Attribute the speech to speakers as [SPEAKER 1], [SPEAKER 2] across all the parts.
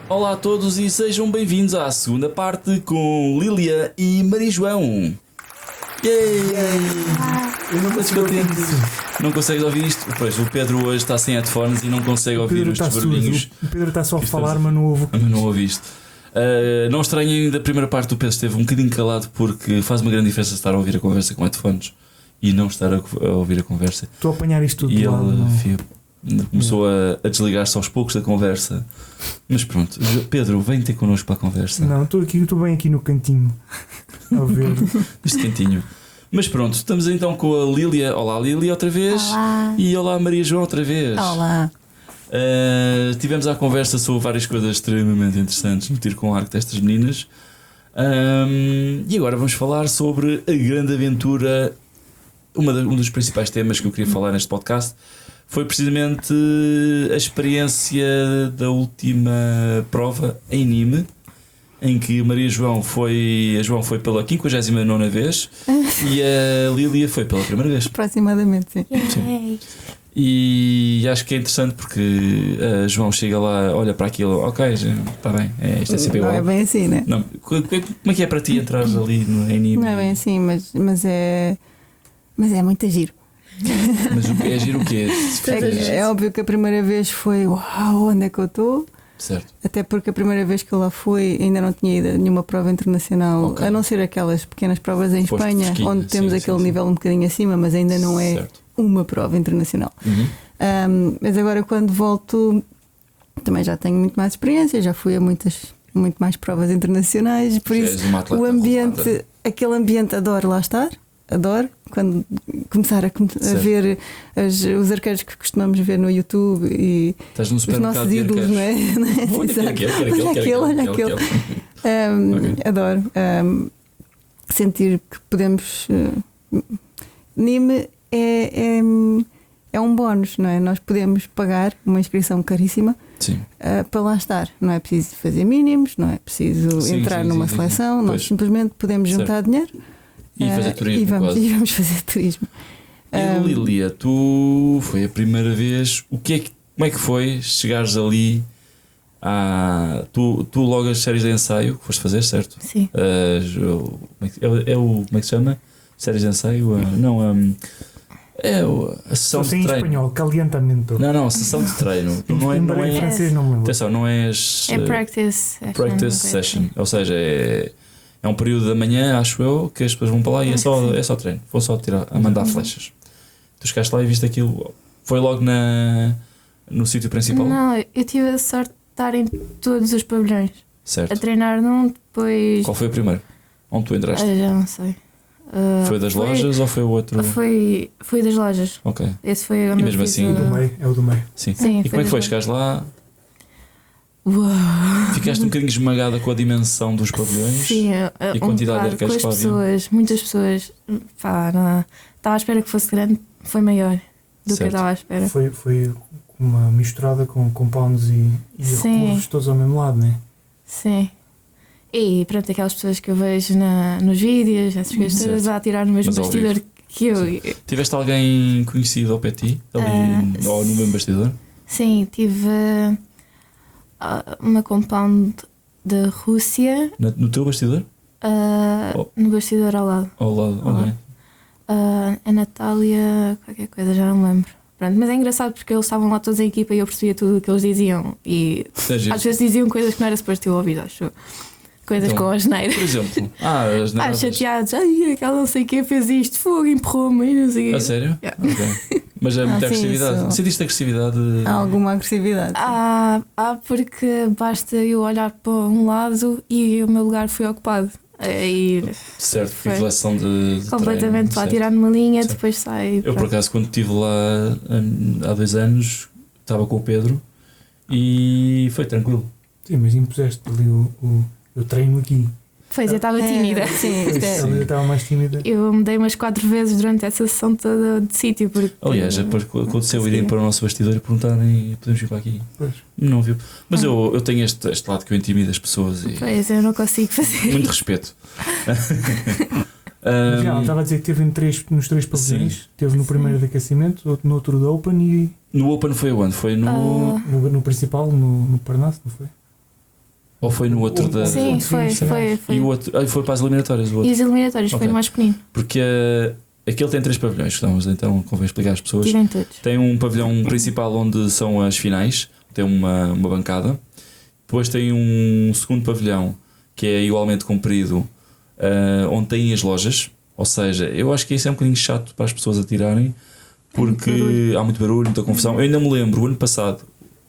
[SPEAKER 1] Olá a todos e sejam bem-vindos à segunda parte com Lília e Maria João.
[SPEAKER 2] Eu não consigo ouvir isso.
[SPEAKER 1] Não consegues ouvir isto? Pois, o Pedro hoje está sem headphones e não consegue ouvir os barulhinhos.
[SPEAKER 2] O Pedro está só a falar, mas não ouve.
[SPEAKER 1] Mas não ouvi isto. Não estranhem, da primeira parte do Pedro esteve um bocadinho calado porque faz uma grande diferença estar a ouvir a conversa com headphones e não estar a ouvir a conversa.
[SPEAKER 2] Estou a apanhar isto tudo.
[SPEAKER 1] E
[SPEAKER 2] do lado,
[SPEAKER 1] ele começou a desligar-se aos poucos da conversa. Mas pronto, Pedro, vem ter connosco para a conversa.
[SPEAKER 2] Não, estou bem aqui no cantinho a ver.
[SPEAKER 1] Este cantinho. Mas pronto, estamos então com a Lília. Olá Lília outra vez.
[SPEAKER 3] Olá.
[SPEAKER 1] E olá Maria João outra vez.
[SPEAKER 3] Olá.
[SPEAKER 1] Tivemos a conversa sobre várias coisas extremamente interessantes no tiro com arco destas meninas. E agora vamos falar sobre a grande aventura. Um dos principais temas que eu queria falar neste podcast foi precisamente a experiência da última prova em Nîmes, em que a João foi pela 59ª vez e a Lília foi pela primeira vez.
[SPEAKER 3] Aproximadamente, sim.
[SPEAKER 1] Sim. E acho que é interessante porque a João chega lá, olha para aquilo, ok, está bem, isto é sempre igual.
[SPEAKER 3] Não é bem assim, né?
[SPEAKER 1] Não, como é que é para ti entrar ali em Nîmes?
[SPEAKER 3] Não é bem assim, mas é muito giro.
[SPEAKER 1] Mas é giro o quê?
[SPEAKER 3] É óbvio que a primeira vez foi uau, onde é que eu estou?
[SPEAKER 1] Certo.
[SPEAKER 3] Até porque a primeira vez que eu lá fui ainda não tinha ido a nenhuma prova internacional,
[SPEAKER 1] Ok.
[SPEAKER 3] a não ser aquelas pequenas provas em
[SPEAKER 1] Foste
[SPEAKER 3] Espanha,
[SPEAKER 1] fresquinha,
[SPEAKER 3] onde temos aquele nível um bocadinho acima, mas ainda não é
[SPEAKER 1] Certo.
[SPEAKER 3] uma prova internacional.
[SPEAKER 1] Uhum.
[SPEAKER 3] Mas agora quando volto também já tenho muito mais experiência, já fui a muito mais provas internacionais, por
[SPEAKER 1] Já
[SPEAKER 3] isso
[SPEAKER 1] és uma atleta
[SPEAKER 3] o ambiente,
[SPEAKER 1] rodada.
[SPEAKER 3] aquele ambiente adoro lá estar. Adoro quando começar a ver os arqueiros que costumamos ver no YouTube e
[SPEAKER 1] Estás num
[SPEAKER 3] os
[SPEAKER 1] supermercado
[SPEAKER 3] nossos
[SPEAKER 1] de
[SPEAKER 3] ídolos,
[SPEAKER 1] arqueiros.
[SPEAKER 3] não é? Não é?
[SPEAKER 1] Olha
[SPEAKER 3] Olha aquele.
[SPEAKER 1] Ok.
[SPEAKER 3] Adoro sentir que podemos. Nîmes é um bónus, não é? Nós podemos pagar uma inscrição caríssima.
[SPEAKER 1] Sim.
[SPEAKER 3] Para lá estar, não é preciso fazer mínimos, não é preciso
[SPEAKER 1] Sim,
[SPEAKER 3] entrar
[SPEAKER 1] sim,
[SPEAKER 3] numa
[SPEAKER 1] sim,
[SPEAKER 3] seleção,
[SPEAKER 1] sim.
[SPEAKER 3] nós
[SPEAKER 1] Pois.
[SPEAKER 3] simplesmente podemos juntar dinheiro
[SPEAKER 1] E fazer turismo quase.
[SPEAKER 3] e vamos fazer turismo.
[SPEAKER 1] E Lília, tu foi a primeira vez. Como é que foi chegares ali? Tu logo as séries de ensaio que foste fazer, certo?
[SPEAKER 3] Sim.
[SPEAKER 1] Como é que se chama? Séries de ensaio? A sessão
[SPEAKER 2] Só sei
[SPEAKER 1] de
[SPEAKER 2] em
[SPEAKER 1] treino.
[SPEAKER 2] espanhol, calientamento.
[SPEAKER 1] Não, a sessão de treino. Não
[SPEAKER 2] Em
[SPEAKER 1] é,
[SPEAKER 2] francês não me lembro.
[SPEAKER 1] atenção, não és
[SPEAKER 4] É practice
[SPEAKER 1] session. Ou seja, é um período da manhã, acho eu, que as pessoas vão para lá e é só treino. Vão só a mandar flechas. Tu chegaste lá e viste aquilo. Foi logo no sítio principal?
[SPEAKER 4] Não, eu tive a sorte de estar em todos os pavilhões.
[SPEAKER 1] Certo.
[SPEAKER 4] A treinar num, depois.
[SPEAKER 1] Qual foi o primeiro? Onde tu entraste?
[SPEAKER 4] Já não sei.
[SPEAKER 1] Foi das lojas ou foi o outro?
[SPEAKER 4] Foi das lojas.
[SPEAKER 1] Ok.
[SPEAKER 4] Esse foi
[SPEAKER 1] E mesmo assim,
[SPEAKER 2] Do meio, é o do meio.
[SPEAKER 1] Sim.
[SPEAKER 4] Sim,
[SPEAKER 1] E como é que foi?
[SPEAKER 4] das
[SPEAKER 1] Chegaste lá,
[SPEAKER 4] Uau.
[SPEAKER 1] ficaste um bocadinho esmagada com a dimensão dos pavilhões?
[SPEAKER 4] Sim,
[SPEAKER 1] E a quantidade de
[SPEAKER 4] bocado,
[SPEAKER 1] arqueiros
[SPEAKER 4] com
[SPEAKER 1] que
[SPEAKER 4] as
[SPEAKER 1] lá haviam?
[SPEAKER 4] pessoas, muitas pessoas. Pá, não. Estava à espera que fosse grande, foi maior do que eu
[SPEAKER 1] Certo.
[SPEAKER 4] estava à espera.
[SPEAKER 2] Foi uma misturada com compounds e
[SPEAKER 4] Sim.
[SPEAKER 2] recursos todos ao mesmo lado, não é?
[SPEAKER 4] Sim. E pronto, aquelas pessoas que eu vejo nos vídeos, essas coisas
[SPEAKER 1] Certo.
[SPEAKER 4] todas a atirar no mesmo
[SPEAKER 1] Mas ao
[SPEAKER 4] bastidor que eu.
[SPEAKER 1] Tiveste alguém conhecido ao pé de ti? Ali ou no mesmo bastidor?
[SPEAKER 4] Sim, tive uma compound da Rússia
[SPEAKER 1] No teu bastidor? Oh.
[SPEAKER 4] no bastidor ao lado.
[SPEAKER 1] Ao lado?
[SPEAKER 4] Ao
[SPEAKER 1] Ok.
[SPEAKER 4] A Natália, qualquer coisa, já não me lembro. Pronto, mas é engraçado porque eles estavam lá todos em equipa e eu percebia tudo o que eles diziam. E
[SPEAKER 1] É giro.
[SPEAKER 4] às vezes diziam coisas que não era suposto eu ouvir, acho. Coisas
[SPEAKER 1] Então,
[SPEAKER 4] com asneira.
[SPEAKER 1] Por exemplo, as naves.
[SPEAKER 4] Chateados, ai, aquela não sei quem fez isto, fogo, empurrou-me e não sei o
[SPEAKER 1] A
[SPEAKER 4] quê.
[SPEAKER 1] sério?
[SPEAKER 4] Yeah.
[SPEAKER 1] Ok. Mas é muita
[SPEAKER 3] sim,
[SPEAKER 1] agressividade.
[SPEAKER 3] isso.
[SPEAKER 1] Sentiste agressividade?
[SPEAKER 3] Há alguma agressividade.
[SPEAKER 4] Porque basta eu olhar para um lado e o meu lugar foi ocupado. E
[SPEAKER 1] Certo,
[SPEAKER 4] foi
[SPEAKER 1] inflação de
[SPEAKER 4] completamente
[SPEAKER 1] treino,
[SPEAKER 4] lá
[SPEAKER 1] certo.
[SPEAKER 4] tirar numa linha,
[SPEAKER 1] Certo.
[SPEAKER 4] depois sai.
[SPEAKER 1] Eu por acaso quando estive lá há 2 anos estava com o Pedro e foi tranquilo.
[SPEAKER 2] Sim, mas impuseste ali o treino aqui.
[SPEAKER 4] Pois eu estava tímida.
[SPEAKER 3] Sim, isto é-
[SPEAKER 2] Ela estava mais tímida.
[SPEAKER 4] Eu mudei umas 4 vezes durante essa sessão toda de sítio. Porque
[SPEAKER 1] Aliás, depois aconteceu irem para o nosso bastidor e perguntarem podemos ir para aqui.
[SPEAKER 2] Pois.
[SPEAKER 1] Não viu. Mas eu tenho este lado que eu intimido as pessoas e
[SPEAKER 4] Pois eu não consigo fazer.
[SPEAKER 1] muito respeito.
[SPEAKER 2] Mas já, ela estava a dizer que teve nos 3 pavilhões.
[SPEAKER 1] Sim.
[SPEAKER 2] Teve no primeiro de aquecimento, outro no outro do Open e
[SPEAKER 1] No Open foi onde? Foi no.
[SPEAKER 2] no principal, no Parnasse, não foi?
[SPEAKER 1] Ou foi no outro da.
[SPEAKER 4] Sim, foi.
[SPEAKER 1] E o outro. Foi para as eliminatórias. O
[SPEAKER 4] E
[SPEAKER 1] outro.
[SPEAKER 4] os eliminatórios foi
[SPEAKER 1] Ok.
[SPEAKER 4] mais pequenino.
[SPEAKER 1] Porque aquele tem 3 pavilhões, então convém explicar às pessoas.
[SPEAKER 4] Tirem todos.
[SPEAKER 1] Tem um pavilhão principal onde são as finais, tem uma bancada. Depois tem um segundo pavilhão que é igualmente comprido, onde tem as lojas. Ou seja, eu acho que isso é um bocadinho chato para as pessoas atirarem, porque há muito barulho, muita confusão. Eu ainda me lembro, o ano passado,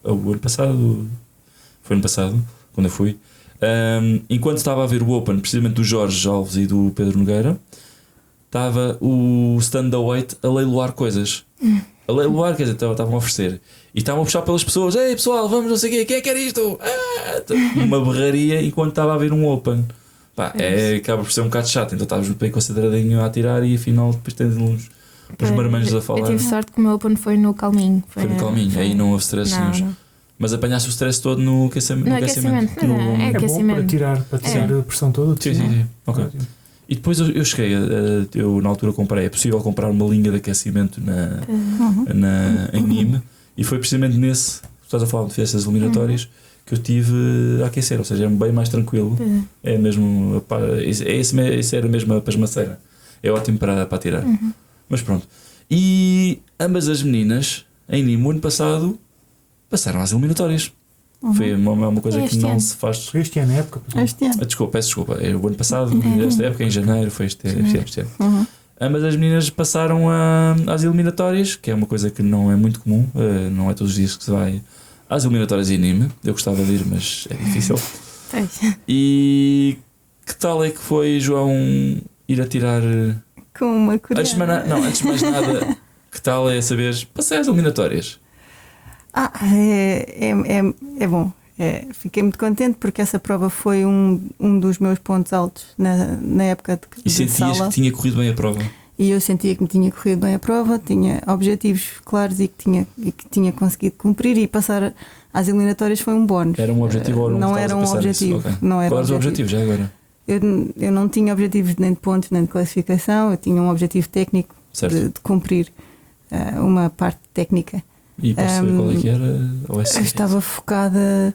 [SPEAKER 1] foi ano passado, quando eu fui, enquanto estava a ver o Open, precisamente do Jorge Alves e do Pedro Nogueira, estava o stand da White a leiloar coisas. A leiloar, quer dizer, estavam a oferecer. E estavam a puxar pelas pessoas: ei pessoal, vamos não sei o quê, quem é que quer isto? Uma berraria enquanto estava a ver um Open. Pá, acaba por ser um bocado chato. Então estavas bem concentradinho a atirar e afinal depois tens uns marmanjos a falar.
[SPEAKER 4] Eu tive sorte que o meu Open foi no Calminho.
[SPEAKER 1] Foi no Calminho, aí não houve stress nenhum. Mas apanhaste o stress todo no aquecimento.
[SPEAKER 4] No aquecimento.
[SPEAKER 1] No-
[SPEAKER 4] É
[SPEAKER 2] É bom
[SPEAKER 4] aquecimento.
[SPEAKER 2] para tirar a pressão toda.
[SPEAKER 1] Sim, sim, sim. Ok. E depois eu cheguei, eu na altura comprei, é possível comprar uma linha de aquecimento em Nîmes, e foi precisamente nesse, estás a falar de festas eliminatórias, que eu tive a aquecer, ou seja, é bem mais tranquilo. É mesmo, esse era mesmo a pasmaceira, é ótimo para tirar. Mas pronto. E ambas as meninas em Nîmes, o ano passado, passaram às eliminatórias. Foi uma coisa que
[SPEAKER 4] Este
[SPEAKER 1] não
[SPEAKER 4] ano.
[SPEAKER 1] se faz.
[SPEAKER 2] Foi este ano, na época.
[SPEAKER 3] Este ano.
[SPEAKER 1] Peço desculpa, é o ano passado, esta época, em janeiro, foi este ano. Ambas as meninas passaram às eliminatórias, que é uma coisa que não é muito comum, não é todos os dias que se vai às eliminatórias em Nîmes. Eu gostava de ir, mas é difícil. E que tal é que foi, João, ir atirar?
[SPEAKER 3] Com uma coreana.
[SPEAKER 1] Antes de mais nada, que tal é saberes, passei às eliminatórias?
[SPEAKER 3] É bom. Fiquei muito contente porque essa prova foi um dos meus pontos altos na época
[SPEAKER 1] E
[SPEAKER 3] de
[SPEAKER 1] sentias
[SPEAKER 3] sala.
[SPEAKER 1] que tinha corrido bem a prova?
[SPEAKER 3] E eu sentia que me tinha corrido bem a prova, tinha objetivos claros e que tinha conseguido cumprir, e passar às eliminatórias foi um bónus.
[SPEAKER 1] Era um objetivo ou
[SPEAKER 3] não era um objetivo?
[SPEAKER 1] Okay.
[SPEAKER 3] Não era
[SPEAKER 1] Qual era o
[SPEAKER 3] objetivo
[SPEAKER 1] objetivo já agora?
[SPEAKER 3] Eu não tinha objetivos nem de pontos nem de classificação, eu tinha um objetivo técnico de cumprir uma parte técnica.
[SPEAKER 1] E posso saber qual é que era? Ou é
[SPEAKER 3] Eu estava focada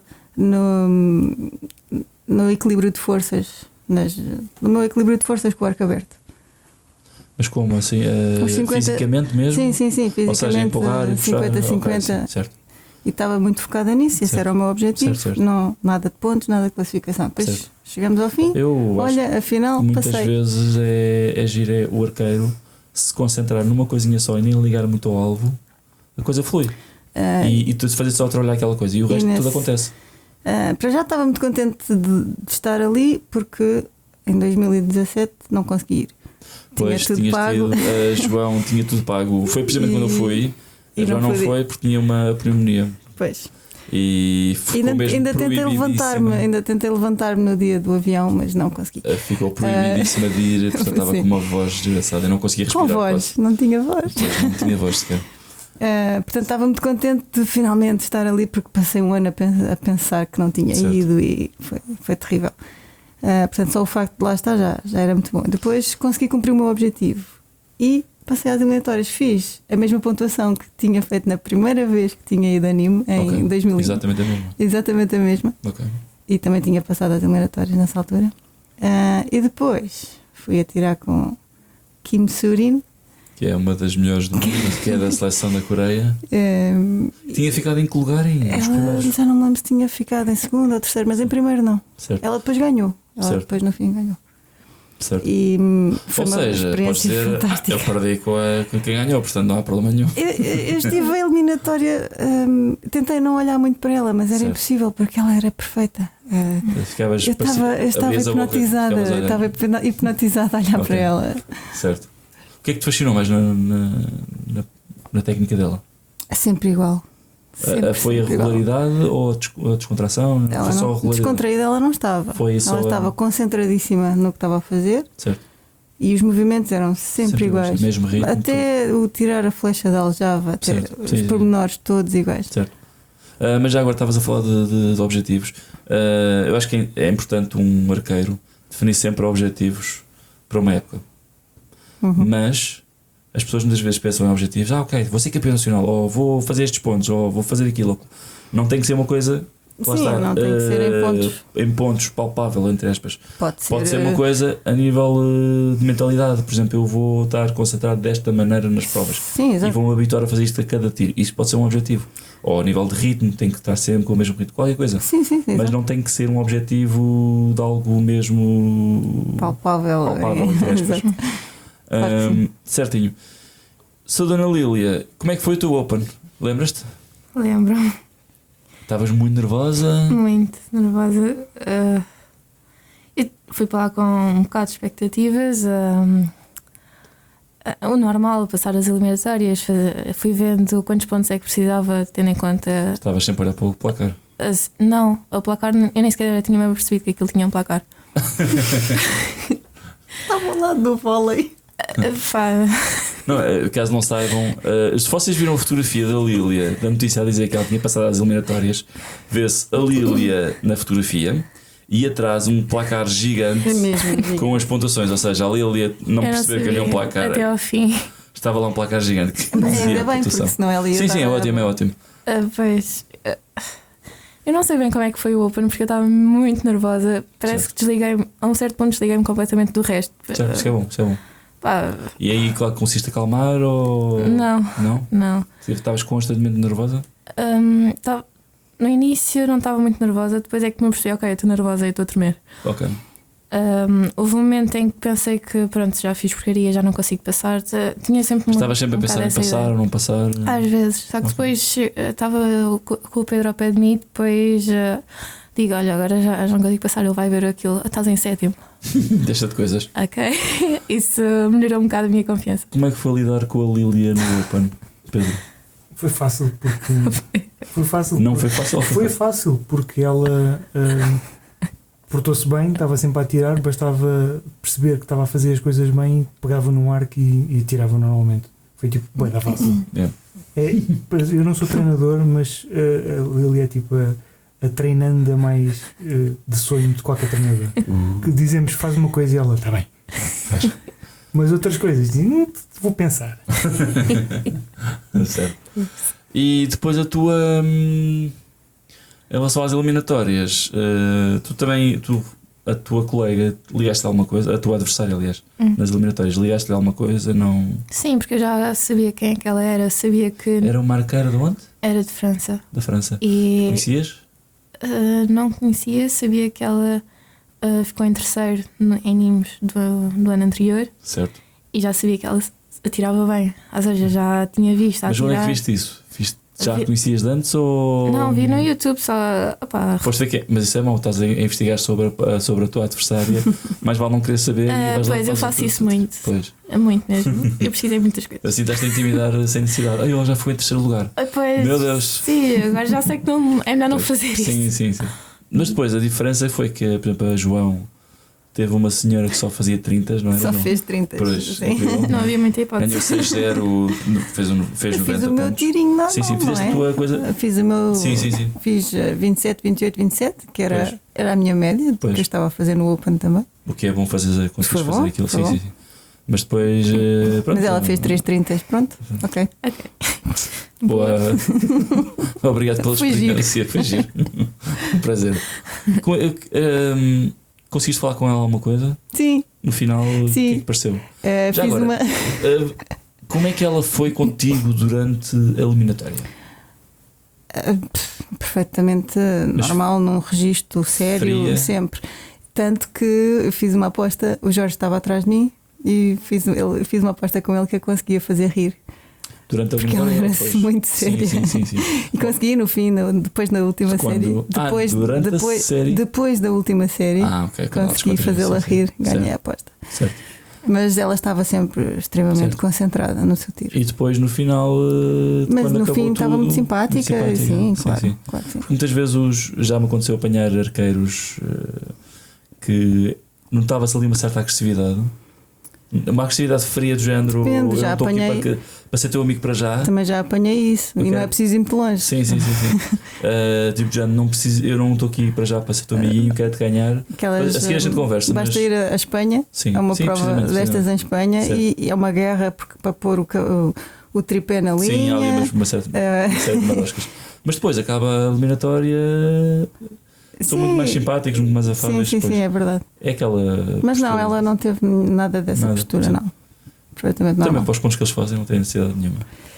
[SPEAKER 3] no equilíbrio de forças, no meu equilíbrio de forças com o arco aberto.
[SPEAKER 1] Mas como assim?
[SPEAKER 3] Os 50
[SPEAKER 1] fisicamente mesmo?
[SPEAKER 3] Sim, fisicamente.
[SPEAKER 1] Ou seja, empurrar e puxar?
[SPEAKER 3] 50-50.
[SPEAKER 1] Okay, sim, certo.
[SPEAKER 3] E estava muito focada nisso, esse era o meu objetivo.
[SPEAKER 1] Certo.
[SPEAKER 3] Não, nada de pontos, nada de classificação. Depois
[SPEAKER 1] Certo.
[SPEAKER 3] chegamos ao fim. Olha, afinal,
[SPEAKER 1] muitas
[SPEAKER 3] passei.
[SPEAKER 1] vezes é giro o arqueiro se concentrar numa coisinha só e nem ligar muito ao alvo, a coisa flui. E tu fazes só trabalhar aquela coisa e o resto tudo acontece.
[SPEAKER 3] Para já estava muito contente de estar ali, porque em 2017 não consegui ir.
[SPEAKER 1] Pois,
[SPEAKER 3] tinha tudo pago.
[SPEAKER 1] João tinha tudo pago. Foi precisamente quando eu fui.
[SPEAKER 3] E
[SPEAKER 1] João não foi porque tinha uma pneumonia.
[SPEAKER 3] Pois.
[SPEAKER 1] E ficou
[SPEAKER 3] ainda tentei levantar-me no dia do avião, mas não consegui.
[SPEAKER 1] Ficou proibidíssima de ir, portanto estava com uma voz desgraçada. Eu não conseguia respirar.
[SPEAKER 3] Com voz, não tinha voz.
[SPEAKER 1] Pois, não tinha voz sequer.
[SPEAKER 3] Portanto, estava muito contente de finalmente estar ali, porque passei um ano a pensar que não tinha ido, e foi terrível. Portanto, só o facto de lá estar já era muito bom. Depois consegui cumprir o meu objetivo e passei às eliminatórias. Fiz a mesma pontuação que tinha feito na primeira vez que tinha ido a Nîmes, em 2000.
[SPEAKER 1] Exatamente a mesma.
[SPEAKER 3] Exatamente a mesma.
[SPEAKER 1] Okay.
[SPEAKER 3] E também tinha passado às eliminatórias nessa altura. E depois fui atirar com Kim Surin,
[SPEAKER 1] que é uma das melhores do mundo, que é da seleção da Coreia. Tinha ficado em que lugar em
[SPEAKER 3] ela, já não me lembro se tinha ficado em segundo ou terceiro, mas em primeiro não.
[SPEAKER 1] Certo.
[SPEAKER 3] Ela depois ganhou. Ela
[SPEAKER 1] Certo.
[SPEAKER 3] depois no fim ganhou.
[SPEAKER 1] Certo.
[SPEAKER 3] E foi
[SPEAKER 1] Ou
[SPEAKER 3] uma
[SPEAKER 1] seja, podes
[SPEAKER 3] experiência
[SPEAKER 1] dizer,
[SPEAKER 3] fantástica.
[SPEAKER 1] eu perdi com quem ganhou, portanto não há problema nenhum.
[SPEAKER 3] Eu estive a eliminatória, tentei não olhar muito para ela, mas era
[SPEAKER 1] Certo.
[SPEAKER 3] impossível porque ela era perfeita.
[SPEAKER 1] Ficavas,
[SPEAKER 3] Eu estava hipnotizada, a olhar para ela.
[SPEAKER 1] Certo. O que é que te fascinou mais na técnica dela?
[SPEAKER 3] É sempre igual.
[SPEAKER 1] Foi a regularidade ou a descontração?
[SPEAKER 3] Ela
[SPEAKER 1] Foi só a
[SPEAKER 3] não,
[SPEAKER 1] regularidade?
[SPEAKER 3] descontraída ela não estava.
[SPEAKER 1] Foi só
[SPEAKER 3] ela estava concentradíssima no que estava a fazer.
[SPEAKER 1] Certo.
[SPEAKER 3] E os movimentos eram sempre iguais.
[SPEAKER 1] Mesmo ritmo,
[SPEAKER 3] até o tirar a flecha da aljava, até
[SPEAKER 1] Certo.
[SPEAKER 3] os
[SPEAKER 1] Sim.
[SPEAKER 3] pormenores todos iguais.
[SPEAKER 1] Certo. Mas já agora estavas a falar de objetivos. Eu acho que é importante um arqueiro definir sempre objetivos para uma época. Mas as pessoas muitas vezes pensam em objetivos. Ok, vou ser campeão nacional, ou vou fazer estes pontos, ou vou fazer aquilo. Não tem que ser uma coisa Lá
[SPEAKER 3] Sim,
[SPEAKER 1] está,
[SPEAKER 3] não tem que ser em pontos.
[SPEAKER 1] em pontos palpável, entre aspas.
[SPEAKER 3] Pode
[SPEAKER 1] ser uma coisa a nível de mentalidade. Por exemplo, eu vou estar concentrado desta maneira nas provas
[SPEAKER 3] Sim,
[SPEAKER 1] e
[SPEAKER 3] exato.
[SPEAKER 1] vou-me habituar a fazer isto a cada tiro. Isso pode ser um objetivo. Ou a nível de ritmo, tem que estar sempre com o mesmo ritmo, qualquer coisa.
[SPEAKER 3] Sim,
[SPEAKER 1] Mas
[SPEAKER 3] exato.
[SPEAKER 1] não tem que ser um objetivo de algo mesmo
[SPEAKER 3] Palpável.
[SPEAKER 1] entre aspas.
[SPEAKER 3] Exato. Claro que sim.
[SPEAKER 1] Certinho. Sou Dona Lília, como é que foi o teu Open? Lembras-te?
[SPEAKER 4] Lembro.
[SPEAKER 1] Estavas muito nervosa?
[SPEAKER 4] Muito nervosa. Eu fui para lá com um bocado de expectativas. O normal, passar as eliminatórias. Fui vendo quantos pontos é que precisava, tendo em conta.
[SPEAKER 1] Estavas sempre a olhar para o placar.
[SPEAKER 4] Não, o placar, eu nem sequer tinha mesmo percebido que aquilo tinha um placar.
[SPEAKER 3] Estava ao lado do vôlei.
[SPEAKER 1] Não, caso não saibam, se vocês viram a fotografia da Lília, da notícia a dizer que ela tinha passado às eliminatórias, vê-se a Lília na fotografia e atrás um placar gigante
[SPEAKER 3] É mesmo.
[SPEAKER 1] com as pontuações, ou seja, a Lília não
[SPEAKER 4] Eu
[SPEAKER 1] percebeu que havia um placar.
[SPEAKER 4] até ao fim.
[SPEAKER 1] Estava lá um placar gigante que
[SPEAKER 3] Mas
[SPEAKER 1] dizia
[SPEAKER 3] ainda
[SPEAKER 1] a
[SPEAKER 3] bem,
[SPEAKER 1] pontuação.
[SPEAKER 3] porque senão ela ia.
[SPEAKER 1] Sim, sim, é
[SPEAKER 3] dar-
[SPEAKER 1] ótimo, é ótimo.
[SPEAKER 4] Pois. Eu não sei bem como é que foi o Open porque eu estava muito nervosa. Parece
[SPEAKER 1] Certo.
[SPEAKER 4] que desliguei, a um certo ponto desliguei-me completamente do resto.
[SPEAKER 1] Certo, isso é bom, isso é bom.
[SPEAKER 4] Pá,
[SPEAKER 1] E aí, claro, consiste a acalmar ou.
[SPEAKER 4] não,
[SPEAKER 1] Não?
[SPEAKER 4] não.
[SPEAKER 1] Estavas constantemente nervosa?
[SPEAKER 4] No início não estava muito nervosa, depois é que me percebi, ok, eu estou nervosa e estou a tremer.
[SPEAKER 1] Ok.
[SPEAKER 4] Houve um momento em que pensei que pronto, já fiz porcaria, já não consigo passar. Tinha sempre
[SPEAKER 1] Estavas sempre a pensar em
[SPEAKER 4] bocado essa
[SPEAKER 1] passar
[SPEAKER 4] ideia.
[SPEAKER 1] ou não passar?
[SPEAKER 4] Às vezes, só que
[SPEAKER 1] Ok.
[SPEAKER 4] depois estava com o Pedro ao pé de mim, depois digo, olha, agora já não consigo passar, ele vai ver aquilo, estás em sétimo.
[SPEAKER 1] Deixa de coisas.
[SPEAKER 4] Ok, isso melhorou um bocado a minha confiança.
[SPEAKER 1] Como é que foi lidar com a Lília no Open, Pedro?
[SPEAKER 2] Foi fácil porque. Foi fácil.
[SPEAKER 1] Não
[SPEAKER 2] porque-
[SPEAKER 1] foi fácil?
[SPEAKER 2] Foi fácil porque ela portou-se bem, estava sempre a atirar, bastava perceber que estava a fazer as coisas bem, pegava no arco e tirava normalmente. Foi tipo, bem, dá fácil.
[SPEAKER 1] É.
[SPEAKER 2] Eu não sou treinador, mas a Lili é tipo a treinanda mais de sonho de qualquer treinador. Que dizemos, faz uma coisa e ela, está bem.
[SPEAKER 1] Faz.
[SPEAKER 2] Mas outras coisas, vou pensar.
[SPEAKER 1] Certo. E depois a tua. Em relação às eliminatórias, a tua colega, ligaste-lhe alguma coisa? A tua adversária, aliás, nas eliminatórias, ligaste-lhe alguma coisa? Não.
[SPEAKER 4] Sim, porque eu já sabia quem é que ela era, sabia que
[SPEAKER 1] Era uma arqueira de onde?
[SPEAKER 4] era de França.
[SPEAKER 1] Da França.
[SPEAKER 4] E
[SPEAKER 1] Conhecias?
[SPEAKER 4] não conhecia, sabia que ela ficou em terceiro em Nimes do ano anterior
[SPEAKER 1] Certo.
[SPEAKER 4] e já sabia que ela atirava bem. Ou seja, já tinha visto a
[SPEAKER 1] Mas
[SPEAKER 4] atirar.
[SPEAKER 1] onde é que viste isso? Já a
[SPEAKER 4] Vi-
[SPEAKER 1] conhecias de antes ou.
[SPEAKER 4] Não, vi no YouTube só. Opá,
[SPEAKER 1] Foste ver que é. Mas isso é mau, estás a investigar sobre a tua adversária, mais vale não querer saber. E vais lá
[SPEAKER 4] pois, eu
[SPEAKER 1] fazes
[SPEAKER 4] faço
[SPEAKER 1] tudo.
[SPEAKER 4] isso muito.
[SPEAKER 1] Pois.
[SPEAKER 4] É muito mesmo. Eu precisei de muitas coisas.
[SPEAKER 1] Assim estás a intimidar sem necessidade. Ai, ela já foi em terceiro lugar.
[SPEAKER 4] Pois,
[SPEAKER 1] Meu Deus.
[SPEAKER 4] Sim, agora já sei que não, é melhor não fazer isso.
[SPEAKER 1] Sim, sim, sim. Mas depois a diferença foi que, por exemplo, a João teve uma senhora que só fazia 30, não era?
[SPEAKER 3] Só
[SPEAKER 1] Não.
[SPEAKER 3] fez 30.
[SPEAKER 1] Pois,
[SPEAKER 3] Sim.
[SPEAKER 1] incrível.
[SPEAKER 4] Não havia muita
[SPEAKER 1] Ganhou
[SPEAKER 4] hipótese.
[SPEAKER 1] 6-0, fez
[SPEAKER 3] Eu
[SPEAKER 1] 90
[SPEAKER 3] fiz o meu
[SPEAKER 1] pontos.
[SPEAKER 3] tirinho normal,
[SPEAKER 1] Sim, sim, fizeste
[SPEAKER 3] não é?
[SPEAKER 1] a tua coisa.
[SPEAKER 3] Fiz o meu.
[SPEAKER 1] Sim, sim, sim.
[SPEAKER 3] Fiz 27, 28, 27, que
[SPEAKER 1] Pois.
[SPEAKER 3] era a minha média, do
[SPEAKER 1] Pois.
[SPEAKER 3] que eu estava a fazer no Open também.
[SPEAKER 1] O que é bom fazer, conseguires
[SPEAKER 3] Foi
[SPEAKER 1] fazer
[SPEAKER 3] bom,
[SPEAKER 1] aquilo.
[SPEAKER 3] foi
[SPEAKER 1] Sim,
[SPEAKER 3] bom.
[SPEAKER 1] sim, sim. Mas depois. Pronto,
[SPEAKER 3] Mas ela fez 3 30, pronto, ok.
[SPEAKER 4] Ok.
[SPEAKER 1] Boa. Obrigado pela
[SPEAKER 3] Foi giro.
[SPEAKER 1] experiência. Foi giro. Um prazer. Conseguiste falar com ela alguma coisa?
[SPEAKER 3] Sim,
[SPEAKER 1] No final, o que
[SPEAKER 3] Sim.
[SPEAKER 1] é que pareceu?
[SPEAKER 3] fiz
[SPEAKER 1] agora,
[SPEAKER 3] uma.
[SPEAKER 1] Como é que ela foi contigo durante a eliminatória?
[SPEAKER 3] Perfeitamente normal, num registro sério,
[SPEAKER 1] Fria.
[SPEAKER 3] sempre. Tanto que eu fiz uma aposta, o Jorge estava atrás de mim e fiz uma aposta com ele que eu conseguia fazer rir.
[SPEAKER 1] Durante a
[SPEAKER 3] Porque ela
[SPEAKER 1] eliminatória?
[SPEAKER 3] era muito séria.
[SPEAKER 1] Sim, sim, sim, sim.
[SPEAKER 3] E consegui no fim, depois na última
[SPEAKER 1] Quando?
[SPEAKER 3] série. Depois,
[SPEAKER 1] durante a série?
[SPEAKER 3] depois da última série,
[SPEAKER 1] Ah, ok. quando ela
[SPEAKER 3] consegui
[SPEAKER 1] descontra,
[SPEAKER 3] fazê-la
[SPEAKER 1] sim, sim.
[SPEAKER 3] rir, ganhei a
[SPEAKER 1] Certo,
[SPEAKER 3] aposta.
[SPEAKER 1] certo.
[SPEAKER 3] Mas ela estava sempre extremamente
[SPEAKER 1] Certo.
[SPEAKER 3] concentrada no seu tiro.
[SPEAKER 1] E depois no final.
[SPEAKER 3] Mas
[SPEAKER 1] quando
[SPEAKER 3] no
[SPEAKER 1] acabou
[SPEAKER 3] fim estava
[SPEAKER 1] tudo,
[SPEAKER 3] muito simpática, sim, claro,
[SPEAKER 1] sim.
[SPEAKER 3] claro que sim.
[SPEAKER 1] Porque muitas vezes já me aconteceu apanhar arqueiros que notava-se ali uma certa agressividade. Uma agressividade fria do género.
[SPEAKER 3] Depende,
[SPEAKER 1] eu
[SPEAKER 3] já
[SPEAKER 1] não estou aqui
[SPEAKER 3] apanhei.
[SPEAKER 1] para ser teu amigo para já.
[SPEAKER 3] Também já apanhei isso
[SPEAKER 1] Ok.
[SPEAKER 3] e não é preciso ir muito longe.
[SPEAKER 1] Sim, sim, sim, sim. Tipo, já não preciso, eu não estou aqui para já para ser teu amiguinho, quero-te ganhar.
[SPEAKER 3] Aquelas,
[SPEAKER 1] A seguir a gente conversa,
[SPEAKER 3] basta
[SPEAKER 1] mas-
[SPEAKER 3] ir a Espanha,
[SPEAKER 1] Sim,
[SPEAKER 3] é uma
[SPEAKER 1] sim,
[SPEAKER 3] prova
[SPEAKER 1] precisamente,
[SPEAKER 3] destas em Espanha
[SPEAKER 1] Certo.
[SPEAKER 3] e é uma guerra para pôr o tripé na linha.
[SPEAKER 1] Sim, há ali uma certa
[SPEAKER 3] Eh,
[SPEAKER 1] uma série de maroscas. Mas depois acaba a eliminatória. São muito mais simpáticos, muito mais afáveis.
[SPEAKER 3] Sim,
[SPEAKER 1] depois.
[SPEAKER 3] é verdade.
[SPEAKER 1] É aquela.
[SPEAKER 3] Mas não,
[SPEAKER 1] postura.
[SPEAKER 3] ela não teve nada dessa
[SPEAKER 1] Nada,
[SPEAKER 3] postura,
[SPEAKER 1] sim.
[SPEAKER 3] não. Perfeitamente
[SPEAKER 1] Também
[SPEAKER 3] normal.
[SPEAKER 1] para os pontos que eles fazem não tem necessidade nenhuma.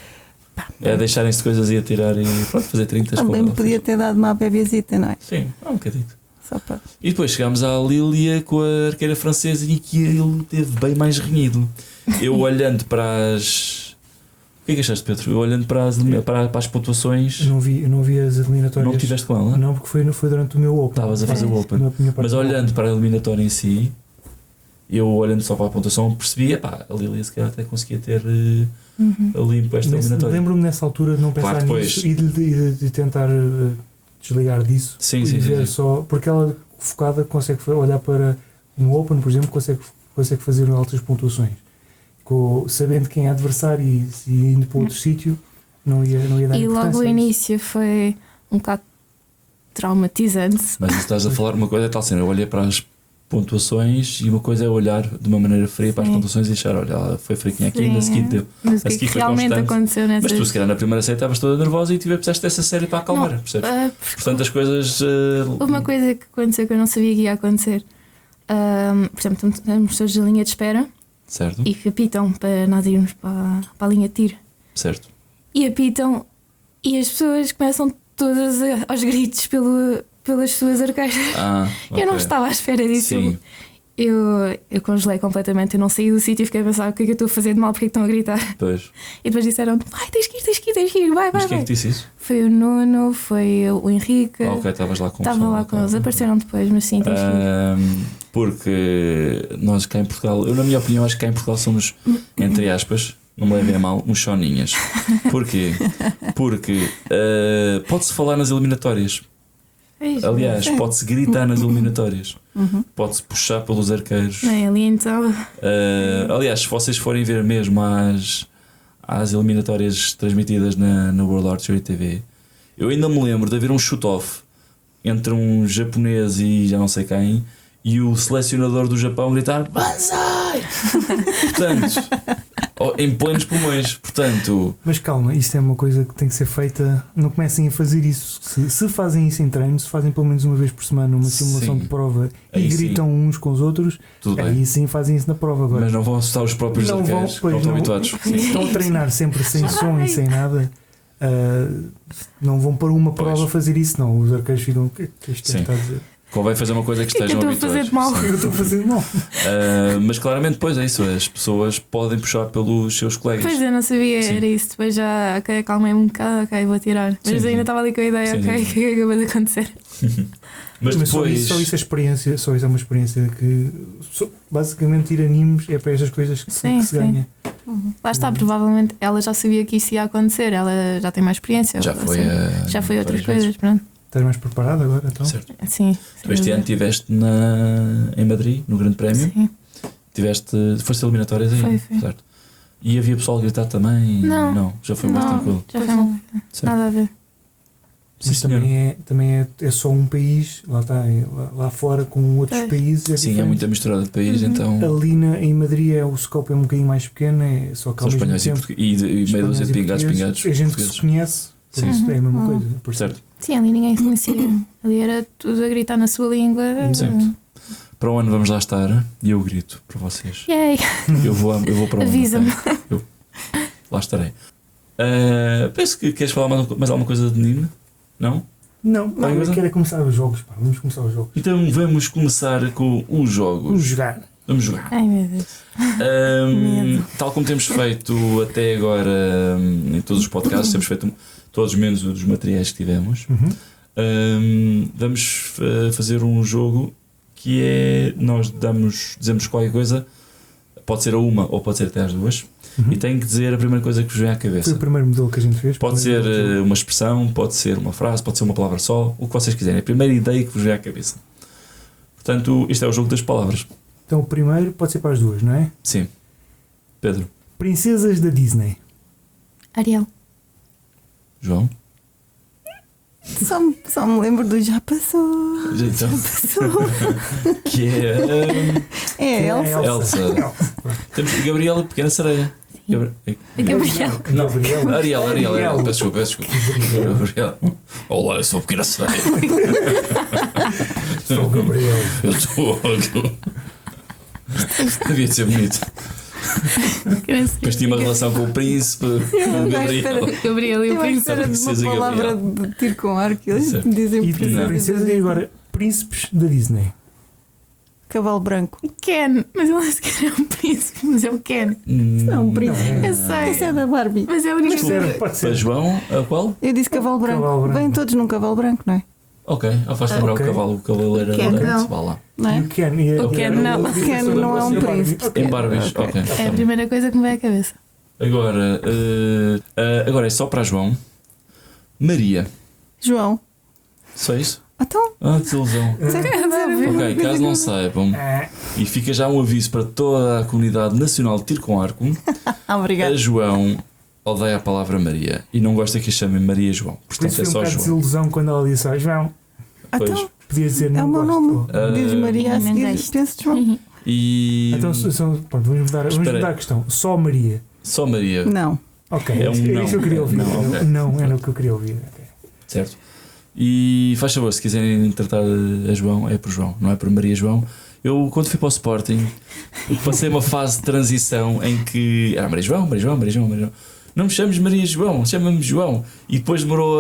[SPEAKER 1] É deixarem-se coisas e atirar e pronto, fazer 30 com
[SPEAKER 3] Também
[SPEAKER 1] ela.
[SPEAKER 3] podia ter dado uma bebezinha, não é?
[SPEAKER 1] Sim, há um bocadinho.
[SPEAKER 3] Só para.
[SPEAKER 1] E depois chegámos à Lília com a arqueira francesa e que ele teve bem mais renhido. Eu olhando para as. O que é que achaste, Pedro? Eu olhando para as pontuações.
[SPEAKER 2] Eu não vi as eliminatórias.
[SPEAKER 1] Não tiveste com ela?
[SPEAKER 2] Não, porque foi durante o meu Open.
[SPEAKER 1] Estavas a fazer o Open. Mas olhando para a eliminatória em si, eu olhando só para a pontuação, percebia, pá, a Lília se calhar até conseguia ter limpo esta eliminatória.
[SPEAKER 2] Lembro-me nessa altura de não pensar
[SPEAKER 1] Claro,
[SPEAKER 2] nisso e de tentar desligar disso.
[SPEAKER 1] Sim,
[SPEAKER 2] e
[SPEAKER 1] sim,
[SPEAKER 2] ver
[SPEAKER 1] sim.
[SPEAKER 2] só. Porque ela focada consegue olhar para um Open, por exemplo, consegue fazer altas pontuações. Sabendo quem é adversário e indo para outro sítio, não ia dar
[SPEAKER 4] E
[SPEAKER 2] importância
[SPEAKER 4] logo o
[SPEAKER 2] a isso.
[SPEAKER 4] início foi um bocado traumatizante.
[SPEAKER 1] Mas estás a falar uma coisa é tal cena, eu olhei para as pontuações e uma coisa é olhar de uma maneira fria para as
[SPEAKER 4] Sim.
[SPEAKER 1] pontuações e achar, olha, ela foi fraquinha aqui e na seguinte deu.
[SPEAKER 4] Mas o
[SPEAKER 1] A
[SPEAKER 4] que é
[SPEAKER 1] seguir
[SPEAKER 4] que
[SPEAKER 1] foi
[SPEAKER 4] realmente
[SPEAKER 1] constante.
[SPEAKER 4] aconteceu nessa?
[SPEAKER 1] Mas tu se calhar na primeira série estavas toda nervosa e precisaste dessa série para acalmar,
[SPEAKER 4] Não,
[SPEAKER 1] percebes?
[SPEAKER 4] porque
[SPEAKER 1] Portanto as coisas...
[SPEAKER 4] uma coisa que aconteceu que eu não sabia que ia acontecer. Por exemplo, estamos todos na linha de espera
[SPEAKER 1] Certo,
[SPEAKER 4] e apitam para nós irmos para a linha de tiro.
[SPEAKER 1] certo.
[SPEAKER 4] E apitam e as pessoas começam todas aos gritos pelas suas arqueiras. Eu não
[SPEAKER 1] ok.
[SPEAKER 4] estava à espera disso.
[SPEAKER 1] Sim.
[SPEAKER 4] Eu congelei completamente, eu não saí do sítio e fiquei a pensar o que é que eu estou a fazer de mal, porque é que estão a gritar.
[SPEAKER 1] Pois.
[SPEAKER 4] E depois disseram: vai, tens que ir, vai.
[SPEAKER 1] Mas quem é que disse isso?
[SPEAKER 4] Foi o Nuno, foi o Henrique.
[SPEAKER 1] Ok, estavas lá com o
[SPEAKER 4] Estava
[SPEAKER 1] pessoal,
[SPEAKER 4] lá
[SPEAKER 1] ok.
[SPEAKER 4] com eles, apareceram depois, mas sim, tens que ir.
[SPEAKER 1] Porque nós cá em Portugal, eu na minha opinião acho que cá em Portugal somos, entre aspas, não me levem a mal, uns choninhas. Porquê? Porque pode-se falar nas eliminatórias. Aliás, pode-se gritar nas eliminatórias. Pode-se puxar pelos arqueiros.
[SPEAKER 4] Bem, ali então.
[SPEAKER 1] Aliás, se vocês forem ver mesmo às eliminatórias transmitidas na World Archery TV, eu ainda me lembro de haver um shoot-off entre um japonês e já não sei quem, e o selecionador do Japão gritar Banzai! Portanto, em plenos pulmões. Portanto,
[SPEAKER 2] Mas calma, isto é uma coisa que tem que ser feita. Não comecem a fazer isso. Se fazem isso em treino, se fazem pelo menos uma vez por semana uma simulação
[SPEAKER 1] Sim.
[SPEAKER 2] de prova
[SPEAKER 1] Aí
[SPEAKER 2] e
[SPEAKER 1] sim.
[SPEAKER 2] gritam uns com os outros,
[SPEAKER 1] tudo bem.
[SPEAKER 2] aí sim fazem isso na prova. Agora,
[SPEAKER 1] Mas não vão assustar os próprios
[SPEAKER 2] não vão,
[SPEAKER 1] arqueiros,
[SPEAKER 2] pois
[SPEAKER 1] não estão
[SPEAKER 2] não.
[SPEAKER 1] habituados.
[SPEAKER 2] Estão a treinar sempre sem som e sem nada. Não vão para uma prova
[SPEAKER 1] Pois.
[SPEAKER 2] fazer isso, não. Os arqueiros ficam. O que é que isto
[SPEAKER 1] Sim.
[SPEAKER 2] está a dizer?
[SPEAKER 1] Convém fazer uma coisa que
[SPEAKER 4] que é que
[SPEAKER 1] estejam
[SPEAKER 4] eu estou a fazer
[SPEAKER 1] habituados.
[SPEAKER 4] de mal?
[SPEAKER 1] Sim.
[SPEAKER 2] Eu estou a fazer mal.
[SPEAKER 1] Mas claramente, pois é isso, as pessoas podem puxar pelos seus colegas.
[SPEAKER 4] Pois eu não sabia,
[SPEAKER 1] Sim.
[SPEAKER 4] era isso. Depois já acalmei-me um bocado, ok, vou tirar. Mas
[SPEAKER 1] Sim,
[SPEAKER 4] ainda
[SPEAKER 1] sim.
[SPEAKER 4] estava ali com a ideia,
[SPEAKER 1] Sim,
[SPEAKER 4] ok,
[SPEAKER 1] sim.
[SPEAKER 4] o que é que acabou de acontecer?
[SPEAKER 1] Mas
[SPEAKER 2] Mas
[SPEAKER 1] depois.
[SPEAKER 2] só isso é experiência, só isso é uma experiência que basicamente ir animes é para estas coisas que
[SPEAKER 4] Sim,
[SPEAKER 2] se
[SPEAKER 4] sim.
[SPEAKER 2] ganha.
[SPEAKER 4] Lá está, provavelmente ela já sabia que isso ia acontecer, ela já tem mais experiência.
[SPEAKER 1] Já
[SPEAKER 4] assim,
[SPEAKER 1] foi,
[SPEAKER 4] já foi outras
[SPEAKER 1] várias
[SPEAKER 4] coisas,
[SPEAKER 1] vezes.
[SPEAKER 4] pronto.
[SPEAKER 2] Estás mais preparado agora? Então?
[SPEAKER 1] Certo.
[SPEAKER 4] Sim.
[SPEAKER 1] Tu este ano estiveste em Madrid, no Grande Prémio.
[SPEAKER 4] Sim.
[SPEAKER 1] Foste eliminatórias aí?
[SPEAKER 4] Foi.
[SPEAKER 1] Certo. E havia pessoal a gritar também?
[SPEAKER 4] Não.
[SPEAKER 1] Já foi mais tranquilo.
[SPEAKER 4] Já foi uma...
[SPEAKER 1] Certo.
[SPEAKER 4] Nada a ver.
[SPEAKER 1] Sim,
[SPEAKER 2] Mas
[SPEAKER 1] senhor.
[SPEAKER 2] também é só um país, lá está, lá fora com outros
[SPEAKER 4] Pois.
[SPEAKER 2] países.
[SPEAKER 1] Sim, é
[SPEAKER 2] diferente.
[SPEAKER 1] muita misturada de país, então.
[SPEAKER 2] Ali em Madrid o scope é um bocadinho mais pequeno, só que
[SPEAKER 1] São
[SPEAKER 2] ao mesmo
[SPEAKER 1] espanhóis e,
[SPEAKER 2] tempo.
[SPEAKER 1] e meia dúzia de pingados,
[SPEAKER 2] portugueses, é gente que se conhece, por
[SPEAKER 1] Sim.
[SPEAKER 2] isso é a mesma coisa.
[SPEAKER 1] Por certo.
[SPEAKER 4] Sim, ali ninguém se conhecia. Ali era tudo a gritar na sua língua.
[SPEAKER 1] Certo. Para o ano vamos lá estar e eu grito para vocês.
[SPEAKER 4] Yay!
[SPEAKER 1] Eu vou para o ano.
[SPEAKER 4] Avisa-me.
[SPEAKER 1] ok? Eu lá estarei. Penso que queres falar mais alguma coisa de Nina? Não?
[SPEAKER 2] Não,
[SPEAKER 1] Vai,
[SPEAKER 2] eu
[SPEAKER 1] coisa?
[SPEAKER 2] quero começar os jogos, pá. Vamos começar os jogos.
[SPEAKER 1] Então vamos começar com os jogos.
[SPEAKER 2] Vamos jogar.
[SPEAKER 1] Vamos jogar.
[SPEAKER 4] Ai meu Deus.
[SPEAKER 1] Ahm, tal como temos feito até agora em todos os podcasts, temos feito todos menos os dos materiais que tivemos. Vamos fazer um jogo que é, nós dizemos qualquer coisa, pode ser a uma ou pode ser até às duas, e tem que dizer a primeira coisa que vos vem à
[SPEAKER 2] Foi
[SPEAKER 1] cabeça.
[SPEAKER 2] o primeiro modelo que a gente fez.
[SPEAKER 1] Pode ser
[SPEAKER 2] primeiro modelo.
[SPEAKER 1] uma expressão, pode ser uma frase, pode ser uma palavra só, o que vocês quiserem. A primeira ideia que vos vem à cabeça. Portanto, isto é o jogo das palavras.
[SPEAKER 2] Então o primeiro pode ser para as duas, não é?
[SPEAKER 1] Sim. Pedro.
[SPEAKER 2] Princesas da Disney.
[SPEAKER 4] Ariel.
[SPEAKER 1] João.
[SPEAKER 3] Só me lembro do já passou.
[SPEAKER 1] Então,
[SPEAKER 3] Passou.
[SPEAKER 1] que é
[SPEAKER 3] É a Elsa.
[SPEAKER 1] Elsa. Temos Gabriela, Pequena Sereia.
[SPEAKER 4] É Gabriel.
[SPEAKER 1] Não,
[SPEAKER 2] Gabriel.
[SPEAKER 1] Ariel. Peço desculpa. Gabriel. Olá, eu sou o pequeno sério.
[SPEAKER 2] Sou o Gabriel.
[SPEAKER 1] Eu estou. Devia de ser bonito. Depois tinha uma relação com o príncipe, com o Gabriel.
[SPEAKER 4] Gabriel e o
[SPEAKER 3] Eu acho que
[SPEAKER 4] príncipe.
[SPEAKER 3] era de
[SPEAKER 1] Princesa
[SPEAKER 3] uma palavra de tiro com arco. Eles
[SPEAKER 1] Certo.
[SPEAKER 3] dizem
[SPEAKER 2] E princesa, e agora príncipes da Disney.
[SPEAKER 3] cavalo branco.
[SPEAKER 4] Ken, mas ele nem sequer é um príncipe, mas é o Ken.
[SPEAKER 3] Não, um príncipe.
[SPEAKER 4] Eu
[SPEAKER 3] Esse
[SPEAKER 4] sei.
[SPEAKER 3] é da Barbie.
[SPEAKER 4] Mas é a única
[SPEAKER 2] Mas serve, pode
[SPEAKER 1] Para
[SPEAKER 2] ser.
[SPEAKER 1] João, a qual?
[SPEAKER 3] Eu disse cavalo branco.
[SPEAKER 2] Cavalo branco.
[SPEAKER 3] Vêm todos num cavalo branco, não é?
[SPEAKER 1] Ok, faz lembrar
[SPEAKER 2] Ok.
[SPEAKER 1] o cavaleiro
[SPEAKER 4] Ken,
[SPEAKER 1] branco.
[SPEAKER 4] não.
[SPEAKER 1] Vá lá.
[SPEAKER 3] Não
[SPEAKER 2] E
[SPEAKER 3] é?
[SPEAKER 2] o Ken, e
[SPEAKER 4] O Ken não.
[SPEAKER 3] O Ken não é um príncipe.
[SPEAKER 1] Em Barbies, ok.
[SPEAKER 4] É a primeira coisa que me vai à cabeça.
[SPEAKER 1] Agora, agora é só para João. Maria.
[SPEAKER 3] João.
[SPEAKER 1] Só isso?
[SPEAKER 3] Então,
[SPEAKER 1] Desilusão.
[SPEAKER 3] óbvio.
[SPEAKER 1] Ok, caso não saibam, e fica já um aviso para toda a comunidade nacional de tiro com arco, a
[SPEAKER 3] Obrigado.
[SPEAKER 1] João odeia a palavra Maria e não gosta que a chamem Maria João.
[SPEAKER 2] Por
[SPEAKER 1] Portanto,
[SPEAKER 2] isso
[SPEAKER 1] é
[SPEAKER 2] foi um
[SPEAKER 1] só
[SPEAKER 2] bocado de
[SPEAKER 1] João.
[SPEAKER 2] desilusão quando ela disse: João,
[SPEAKER 1] Pois.
[SPEAKER 3] Então,
[SPEAKER 2] podia dizer
[SPEAKER 3] é
[SPEAKER 2] não
[SPEAKER 3] o meu
[SPEAKER 2] gosto.
[SPEAKER 3] nome.
[SPEAKER 1] Ah,
[SPEAKER 3] Diz Maria a
[SPEAKER 4] não
[SPEAKER 3] seguir.
[SPEAKER 4] gosto.
[SPEAKER 3] Penso de João.
[SPEAKER 1] E
[SPEAKER 2] Então, pronto, vamos
[SPEAKER 1] Espera
[SPEAKER 2] mudar
[SPEAKER 1] aí.
[SPEAKER 2] a questão. Só Maria.
[SPEAKER 1] só Maria,
[SPEAKER 3] Não.
[SPEAKER 2] Ok,
[SPEAKER 1] É um
[SPEAKER 2] isso
[SPEAKER 1] não.
[SPEAKER 2] que eu queria ouvir.
[SPEAKER 1] Não, ok.
[SPEAKER 2] Não, era o que eu queria ouvir. Ok.
[SPEAKER 1] certo? E faz favor, se quiserem tratar a João, é por João, não é por Maria João. Eu, quando fui para o Sporting, passei uma fase de transição em que era Maria João. Não me chames Maria João, chama-me João. E depois demorou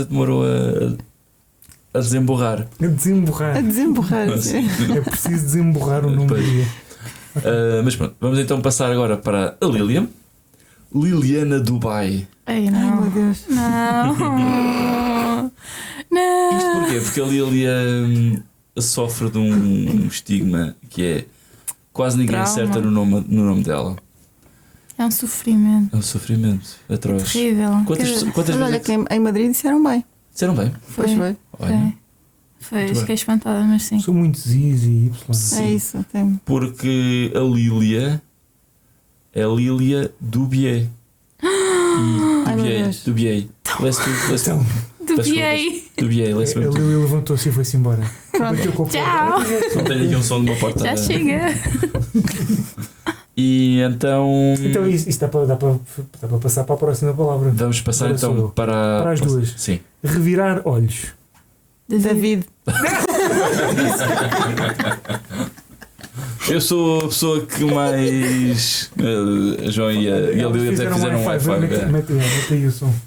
[SPEAKER 1] a desemborrar.
[SPEAKER 2] A desemborrar.
[SPEAKER 3] A desemborrar.
[SPEAKER 1] Sim.
[SPEAKER 2] É preciso desemborrar o nome
[SPEAKER 1] Pois.
[SPEAKER 2] Maria.
[SPEAKER 1] Mas pronto, vamos então passar agora para a Lilian. Liliana Dubai.
[SPEAKER 4] Ai,
[SPEAKER 3] Ai,
[SPEAKER 4] não.
[SPEAKER 3] meu Deus.
[SPEAKER 4] Não. Não.
[SPEAKER 1] Isto porquê? Porque a Lilian sofre de um estigma que é quase ninguém
[SPEAKER 4] Trauma.
[SPEAKER 1] acerta no nome dela.
[SPEAKER 4] É um sofrimento.
[SPEAKER 1] É um sofrimento atroz.
[SPEAKER 4] Terrível.
[SPEAKER 1] Quantas
[SPEAKER 3] Mas olha
[SPEAKER 1] vezes
[SPEAKER 3] que em Madrid disseram bem.
[SPEAKER 1] disseram bem?
[SPEAKER 3] Pois foi.
[SPEAKER 1] Olha,
[SPEAKER 4] Foi,
[SPEAKER 1] Muito
[SPEAKER 4] fiquei espantada, mas sim.
[SPEAKER 2] São muitos Is e Y.
[SPEAKER 1] Sim.
[SPEAKER 3] É isso. Tem...
[SPEAKER 1] porque a Lilia é Lilia Dubier.
[SPEAKER 3] Ai, meu
[SPEAKER 1] Dubier.
[SPEAKER 3] Deus.
[SPEAKER 1] Dubier.
[SPEAKER 2] Então,
[SPEAKER 4] Dubiei.
[SPEAKER 1] Dubier,
[SPEAKER 2] a Lili levantou-se e foi-se embora. Bateu com a porta.
[SPEAKER 4] Tchau.
[SPEAKER 1] Só tenho aqui um som de uma porta.
[SPEAKER 4] Já chega.
[SPEAKER 1] E então.
[SPEAKER 2] Então isso dá para passar para a próxima palavra.
[SPEAKER 1] Vamos passar
[SPEAKER 2] Agora sou
[SPEAKER 1] então
[SPEAKER 2] eu.
[SPEAKER 1] para.
[SPEAKER 2] Para as duas.
[SPEAKER 1] Sim.
[SPEAKER 2] Revirar olhos.
[SPEAKER 3] David.
[SPEAKER 1] Eu sou a pessoa que mais. A João e a Lilia até fizeram um high five.
[SPEAKER 2] Mete aí o som.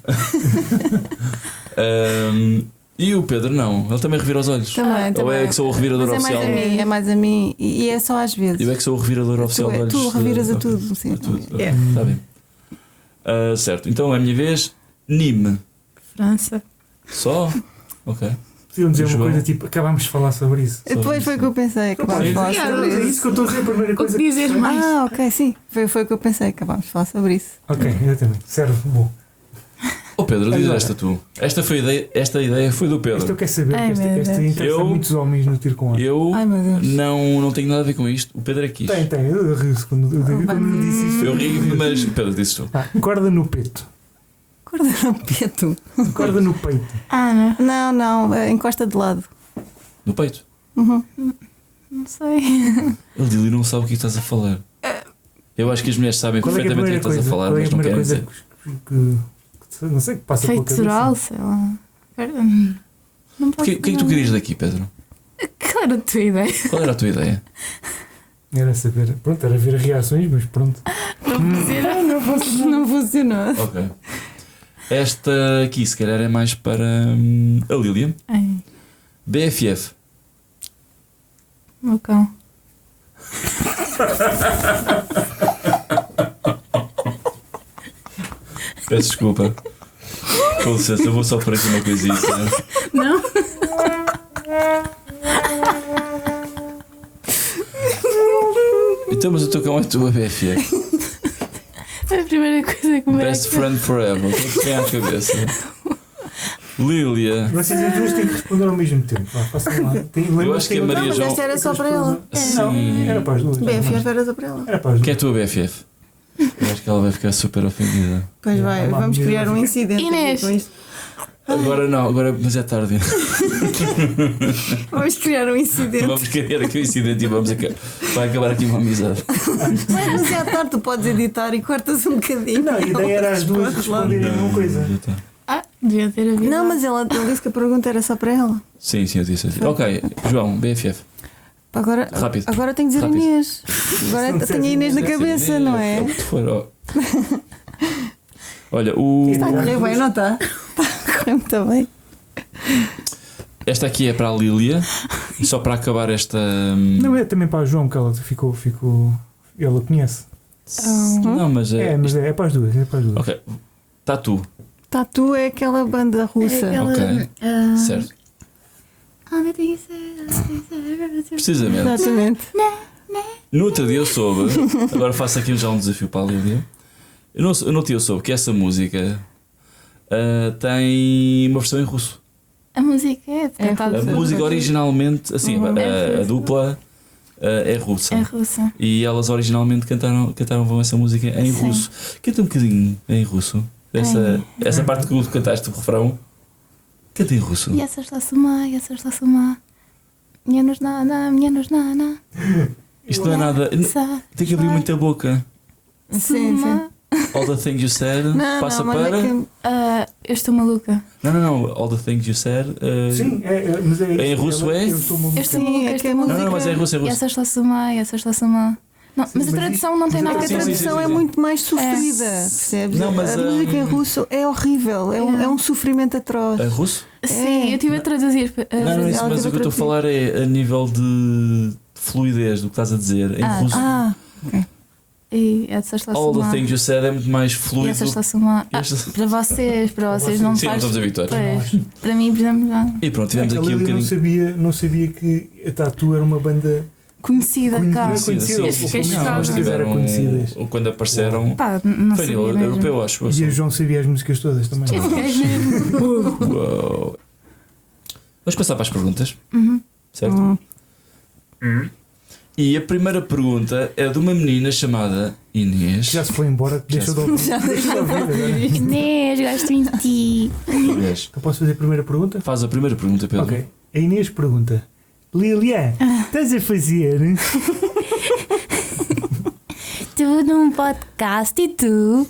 [SPEAKER 1] E o Pedro não, ele também revira os olhos.
[SPEAKER 3] Também,
[SPEAKER 1] Ou
[SPEAKER 3] também.
[SPEAKER 1] é que sou o revirador
[SPEAKER 3] Mas
[SPEAKER 1] oficial?
[SPEAKER 3] é mais a mim. E é só às vezes.
[SPEAKER 1] Eu é que sou o revirador oficial de olhos.
[SPEAKER 3] Tu reviras a
[SPEAKER 1] Ok.
[SPEAKER 3] tudo. Sim.
[SPEAKER 1] A tudo.
[SPEAKER 3] É.
[SPEAKER 1] Está bem. Certo, então é a minha vez. Nime.
[SPEAKER 4] França.
[SPEAKER 1] Só? Ok.
[SPEAKER 2] Podiam dizer uma
[SPEAKER 1] João.
[SPEAKER 2] coisa tipo: acabámos de falar sobre isso.
[SPEAKER 3] Depois foi o que eu pensei. Acabámos de falar
[SPEAKER 2] É
[SPEAKER 3] sobre
[SPEAKER 2] isso
[SPEAKER 3] isso.
[SPEAKER 2] que eu estou a dizer, a primeira
[SPEAKER 4] O
[SPEAKER 2] coisa.
[SPEAKER 4] que dizer mais?
[SPEAKER 3] Ah, ok, sim. Foi o que eu pensei. Acabámos de falar sobre isso.
[SPEAKER 2] Ok, exatamente. Serve. Bom.
[SPEAKER 1] Oh Pedro, diz
[SPEAKER 2] Agora.
[SPEAKER 1] esta tu. Esta ideia foi do
[SPEAKER 2] Isto eu
[SPEAKER 1] Pedro.
[SPEAKER 2] quero saber.
[SPEAKER 4] Ai,
[SPEAKER 2] que
[SPEAKER 4] meu
[SPEAKER 2] esta
[SPEAKER 4] Deus.
[SPEAKER 2] interessa
[SPEAKER 1] Eu-
[SPEAKER 2] muitos homens no tiro com arco.
[SPEAKER 1] Eu
[SPEAKER 3] Ai, meu Deus.
[SPEAKER 1] não tenho nada a ver com isto. O Pedro é que quis.
[SPEAKER 2] Tem. Eu rio-se quando eu disse isto.
[SPEAKER 1] Eu ri, mas Pedro disse tu.
[SPEAKER 2] Corda no peito.
[SPEAKER 3] Corda no peito.
[SPEAKER 2] Corda no peito.
[SPEAKER 4] Ah, não.
[SPEAKER 3] Não, encosta de lado.
[SPEAKER 1] No peito.
[SPEAKER 3] Uhum.
[SPEAKER 4] Não sei.
[SPEAKER 1] Ele Lili não sabe o que estás a falar. Eu acho que as mulheres sabem
[SPEAKER 2] Qual é que é a
[SPEAKER 1] perfeitamente o que
[SPEAKER 2] primeira
[SPEAKER 1] estás
[SPEAKER 2] coisa?
[SPEAKER 1] a falar,
[SPEAKER 2] Qual é a
[SPEAKER 1] mas não
[SPEAKER 2] primeira
[SPEAKER 1] querem
[SPEAKER 2] coisa
[SPEAKER 1] dizer.
[SPEAKER 2] que não sei, que passa pela cabeça?
[SPEAKER 4] Feitoral, sei lá. Não posso
[SPEAKER 1] O que é que tu querias daqui, Pedro?
[SPEAKER 4] Qual era a tua ideia?
[SPEAKER 1] Qual era a tua ideia?
[SPEAKER 2] Era saber. Pronto, era ver reações, mas pronto.
[SPEAKER 3] Não funcionou.
[SPEAKER 1] Ok. Esta aqui, se calhar, é mais para a Lilian.
[SPEAKER 4] Ai,
[SPEAKER 1] BFF.
[SPEAKER 4] meu cão.
[SPEAKER 1] Peço desculpa. Com licença, eu vou só por aqui uma coisinha. Né?
[SPEAKER 4] Não?
[SPEAKER 1] Então, mas o teu cão é a tua BFF.
[SPEAKER 4] Foi a primeira coisa que me veio.
[SPEAKER 1] Best friend forever. O que é que tem à cabeça? Lilia.
[SPEAKER 2] Vocês as duas têm que responder ao mesmo tempo. Vá, façam lá.
[SPEAKER 1] Eu acho que a Maria
[SPEAKER 3] Não, mas
[SPEAKER 1] João.
[SPEAKER 3] esta era só para ela.
[SPEAKER 1] Sim.
[SPEAKER 2] Era para as duas.
[SPEAKER 3] BFF era só para ela.
[SPEAKER 2] Era para as
[SPEAKER 1] Quem é a
[SPEAKER 2] duas.
[SPEAKER 1] tua BFF? Eu acho que ela vai ficar super ofendida.
[SPEAKER 3] Pois vai,
[SPEAKER 2] Olá,
[SPEAKER 3] vamos
[SPEAKER 2] minha
[SPEAKER 3] criar um
[SPEAKER 2] filha.
[SPEAKER 3] incidente aqui
[SPEAKER 4] Inês.
[SPEAKER 3] com isto.
[SPEAKER 1] Agora não, mas é tarde.
[SPEAKER 3] Vamos criar um incidente.
[SPEAKER 1] Vamos criar aqui um incidente e vai acabar aqui uma amizade.
[SPEAKER 3] Mas é à tarde, tu podes editar e cortas um bocadinho.
[SPEAKER 2] Não, a ideia era as duas responderem a mesma coisa.
[SPEAKER 4] Devia ter havido.
[SPEAKER 3] Não, mas ele disse que a pergunta era só para ela.
[SPEAKER 1] Sim, eu disse. Ok, João, BFF.
[SPEAKER 3] Agora,
[SPEAKER 1] Rápido.
[SPEAKER 3] agora tenho que dizer
[SPEAKER 1] Rápido.
[SPEAKER 3] Inês. Agora tenho a Inês na cabeça, não é?
[SPEAKER 1] O que for, ó. Olha, o.
[SPEAKER 3] Está a correr bem, não está? Está a correr muito bem.
[SPEAKER 1] Esta aqui é para a Lília. E só para acabar esta.
[SPEAKER 2] Não é também para a João que ela ficou. Ela conhece.
[SPEAKER 1] Não, mas é.
[SPEAKER 2] Mas é para as duas. É para as duas.
[SPEAKER 1] Ok. Tatu.
[SPEAKER 3] Tatu é aquela banda russa.
[SPEAKER 1] Ok. Certo. Precisamente.
[SPEAKER 3] Exatamente.
[SPEAKER 1] No outro dia eu soube. Agora faço aqui já um desafio para a Lília. No outro dia eu soube que essa música tem uma versão em russo.
[SPEAKER 4] A música é cantada.
[SPEAKER 1] A música originalmente, assim, a dupla é russa.
[SPEAKER 4] É russa.
[SPEAKER 1] E elas originalmente cantaram essa música em
[SPEAKER 4] Sim.
[SPEAKER 1] russo. Canta um bocadinho em russo. Essa parte que tu cantaste, o refrão. Canta em russo.
[SPEAKER 4] Я сошла с ума. Мне нужна она.
[SPEAKER 1] Isto não é nada. Tem que abrir muita boca.
[SPEAKER 3] Sim, sim.
[SPEAKER 1] All the things you said passa
[SPEAKER 3] mas
[SPEAKER 1] para.
[SPEAKER 3] é que...
[SPEAKER 4] Eu estou maluca.
[SPEAKER 1] Não. All the things you said.
[SPEAKER 2] Sim, mas é
[SPEAKER 1] Em russo é?
[SPEAKER 2] Eu estou maluco.
[SPEAKER 4] Eu estou
[SPEAKER 3] Sim,
[SPEAKER 4] maluca.
[SPEAKER 3] é que é
[SPEAKER 1] Não,
[SPEAKER 3] música.
[SPEAKER 1] mas é russo, é
[SPEAKER 4] Я
[SPEAKER 1] russo.
[SPEAKER 4] сошла с ума. Não, mas a tradução não tem
[SPEAKER 2] mas
[SPEAKER 4] nada a
[SPEAKER 3] A
[SPEAKER 1] sim,
[SPEAKER 4] ver.
[SPEAKER 1] sim,
[SPEAKER 3] tradução
[SPEAKER 1] sim.
[SPEAKER 3] é muito mais sofrida, percebes?
[SPEAKER 1] Não, mas,
[SPEAKER 3] a música em russo é horrível, é um sofrimento atroz.
[SPEAKER 1] É russo?
[SPEAKER 4] Sim, eu estive a traduzir.
[SPEAKER 1] Não, isso,
[SPEAKER 3] ela
[SPEAKER 1] mas
[SPEAKER 3] teve
[SPEAKER 1] o que eu estou a
[SPEAKER 3] outra
[SPEAKER 1] falar é a nível de fluidez do que estás a dizer. Em russo.
[SPEAKER 4] E é de sexta
[SPEAKER 1] All the things you said é muito mais
[SPEAKER 4] E
[SPEAKER 1] fluido.
[SPEAKER 4] essa estação para vocês não
[SPEAKER 1] Sim, não
[SPEAKER 4] faz.
[SPEAKER 1] estamos habituados.
[SPEAKER 4] Pois, para mim, por exemplo, já
[SPEAKER 1] E pronto, tivemos
[SPEAKER 2] A
[SPEAKER 1] aqui um
[SPEAKER 2] Lília
[SPEAKER 1] bocadinho.
[SPEAKER 2] não sabia que a Tatu era uma banda
[SPEAKER 4] conhecida cá.
[SPEAKER 2] Conhecida,
[SPEAKER 4] Eu
[SPEAKER 2] sim,
[SPEAKER 4] fiquei
[SPEAKER 2] sim,
[SPEAKER 4] chocada.
[SPEAKER 2] mas
[SPEAKER 1] Tiveram,
[SPEAKER 2] conhecidas.
[SPEAKER 1] ou quando apareceram.
[SPEAKER 4] Pá, não
[SPEAKER 1] Foi a
[SPEAKER 4] sabia
[SPEAKER 1] nível
[SPEAKER 4] mesmo.
[SPEAKER 1] europeu, acho.
[SPEAKER 2] e a João sabia as músicas todas também.
[SPEAKER 4] Eu fiquei mesmo.
[SPEAKER 1] Uau. Vamos passar para as perguntas, certo? E a primeira pergunta é de uma menina chamada Inês.
[SPEAKER 2] Já se foi embora, deixou de ouvir.
[SPEAKER 3] Já deixou de ouvir.
[SPEAKER 4] Inês, gosto em ti.
[SPEAKER 1] Inês.
[SPEAKER 2] Então posso fazer a primeira pergunta?
[SPEAKER 1] Faz a primeira pergunta, Pedro.
[SPEAKER 2] Ok. A Inês pergunta: Lilian, estás a fazer?
[SPEAKER 4] Tu num podcast e tu?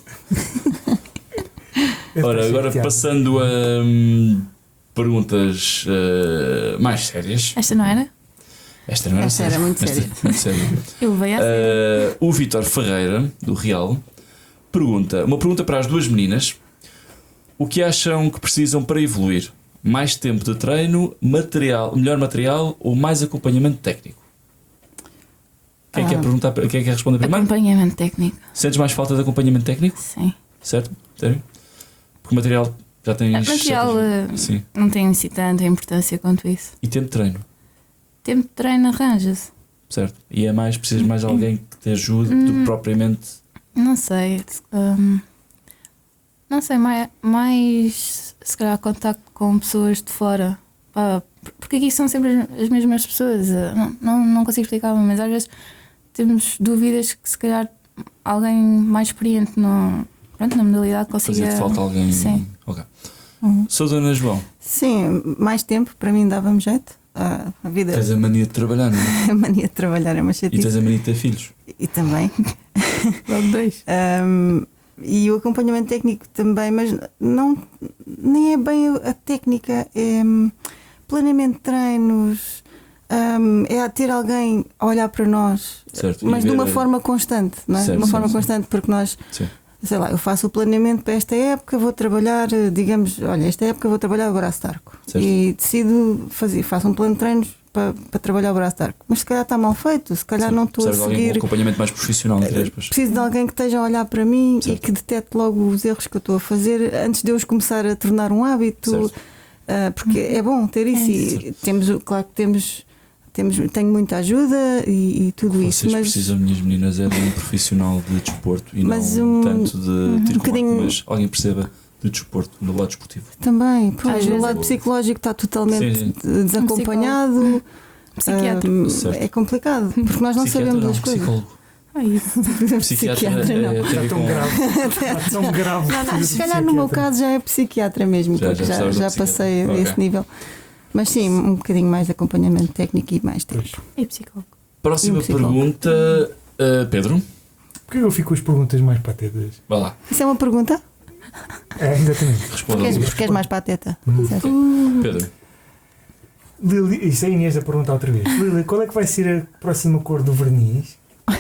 [SPEAKER 1] Ora, agora passando a perguntas mais sérias.
[SPEAKER 4] Esta não era?
[SPEAKER 1] Esta não era
[SPEAKER 3] Esta era
[SPEAKER 1] séria.
[SPEAKER 3] muito séria.
[SPEAKER 1] Muito séria.
[SPEAKER 4] Eu veio assim.
[SPEAKER 1] O Vítor Ferreira, do Real, uma pergunta para as duas meninas: o que acham que precisam para evoluir? Mais tempo de treino, melhor material ou mais acompanhamento técnico? Quem quer perguntar? Quem quer responder primeiro?
[SPEAKER 4] Acompanhamento técnico.
[SPEAKER 1] Sentes mais falta de acompanhamento técnico?
[SPEAKER 4] Sim.
[SPEAKER 1] Certo? Sério? Porque o material já tem.
[SPEAKER 4] Material
[SPEAKER 1] Sim.
[SPEAKER 4] não tem assim tanta importância quanto isso.
[SPEAKER 1] E tempo de treino,
[SPEAKER 4] Tempo de treino arranja-se.
[SPEAKER 1] certo? E é mais, precisas mais de alguém que te ajude do que propriamente.
[SPEAKER 4] Não sei. Não sei, mais se calhar contacto com pessoas de fora. Pá, porque aqui são sempre as mesmas pessoas. Não consigo explicar, mas às vezes temos dúvidas que se calhar alguém mais experiente na modalidade consiga.
[SPEAKER 1] Fazer-te falta alguém.
[SPEAKER 4] Sim.
[SPEAKER 1] Ok. Sou Dona João.
[SPEAKER 3] Sim, mais tempo para mim dava-me jeito. A vida,
[SPEAKER 1] Tens a mania de trabalhar, não é?
[SPEAKER 3] a mania de trabalhar é uma
[SPEAKER 1] E
[SPEAKER 3] chatice.
[SPEAKER 1] tens a mania de ter filhos.
[SPEAKER 3] E também.
[SPEAKER 4] Logo dois.
[SPEAKER 3] E o acompanhamento técnico também, mas nem é bem a técnica, é planeamento de treinos, é ter alguém a olhar para nós,
[SPEAKER 1] Certo.
[SPEAKER 3] mas
[SPEAKER 1] E
[SPEAKER 3] de uma
[SPEAKER 1] ver-
[SPEAKER 3] forma constante, não é?
[SPEAKER 1] Certo,
[SPEAKER 3] De uma
[SPEAKER 1] certo,
[SPEAKER 3] forma
[SPEAKER 1] certo.
[SPEAKER 3] constante, porque nós,
[SPEAKER 1] Sim.
[SPEAKER 3] sei lá, eu faço o planeamento para esta época, vou trabalhar, digamos, olha, esta época vou trabalhar o braço de arco.
[SPEAKER 1] Certo.
[SPEAKER 3] E decido faço um plano de treinos para trabalhar o braço de arco. Mas se calhar está mal feito, se calhar
[SPEAKER 1] Sim.
[SPEAKER 3] não estou a
[SPEAKER 1] Precisas de alguém com
[SPEAKER 3] seguir.
[SPEAKER 1] um acompanhamento mais profissional, entre aspas.
[SPEAKER 3] Preciso de alguém que esteja a olhar para mim
[SPEAKER 1] Certo.
[SPEAKER 3] e que detecte logo os erros que eu estou a fazer antes de eu os começar a tornar um hábito.
[SPEAKER 1] Certo.
[SPEAKER 3] Porque é bom ter isso. E claro que tenho muita ajuda e tudo isso.
[SPEAKER 1] Vocês
[SPEAKER 3] Mas
[SPEAKER 1] precisam, minhas meninas, é de um profissional de desporto e
[SPEAKER 3] Mas
[SPEAKER 1] não tanto de tiro com
[SPEAKER 3] bocadinho-
[SPEAKER 1] arco, mas alguém perceba de desporto, no lado desportivo.
[SPEAKER 3] também, pois,
[SPEAKER 4] Às
[SPEAKER 3] o
[SPEAKER 4] vezes
[SPEAKER 3] lado psicológico está totalmente
[SPEAKER 1] Sim,
[SPEAKER 3] desacompanhado.
[SPEAKER 4] Psiquiátrico.
[SPEAKER 1] Certo.
[SPEAKER 3] É complicado, porque nós não
[SPEAKER 1] Psiquiatra
[SPEAKER 3] sabemos
[SPEAKER 1] não,
[SPEAKER 3] as coisas.
[SPEAKER 1] psicólogo.
[SPEAKER 4] isso.
[SPEAKER 1] Psiquiatra
[SPEAKER 3] não.
[SPEAKER 1] tem a
[SPEAKER 2] Está
[SPEAKER 1] ver
[SPEAKER 2] tão
[SPEAKER 1] com.
[SPEAKER 2] grave. Está tão grave.
[SPEAKER 3] Não, se calhar no meu caso já é psiquiatra mesmo,
[SPEAKER 1] Já
[SPEAKER 3] porque
[SPEAKER 1] precisavas
[SPEAKER 3] já
[SPEAKER 1] de psiquiatra.
[SPEAKER 3] passei a esse
[SPEAKER 1] Ok.
[SPEAKER 3] nível. Mas sim, um bocadinho mais de acompanhamento técnico e mais tempo.
[SPEAKER 2] Pois.
[SPEAKER 4] E psicólogo.
[SPEAKER 1] Próxima
[SPEAKER 3] E um psicólogo.
[SPEAKER 1] pergunta, Pedro.
[SPEAKER 2] Porquê eu fico com as perguntas mais patetas?
[SPEAKER 1] Vai lá,
[SPEAKER 3] Isso é uma pergunta?
[SPEAKER 2] É, exatamente.
[SPEAKER 1] responda.
[SPEAKER 3] Porque és mais pateta. Certo?
[SPEAKER 1] Pedro.
[SPEAKER 2] Lili, isso é a Inês a perguntar outra vez. Lili, qual é que vai ser a próxima cor do verniz?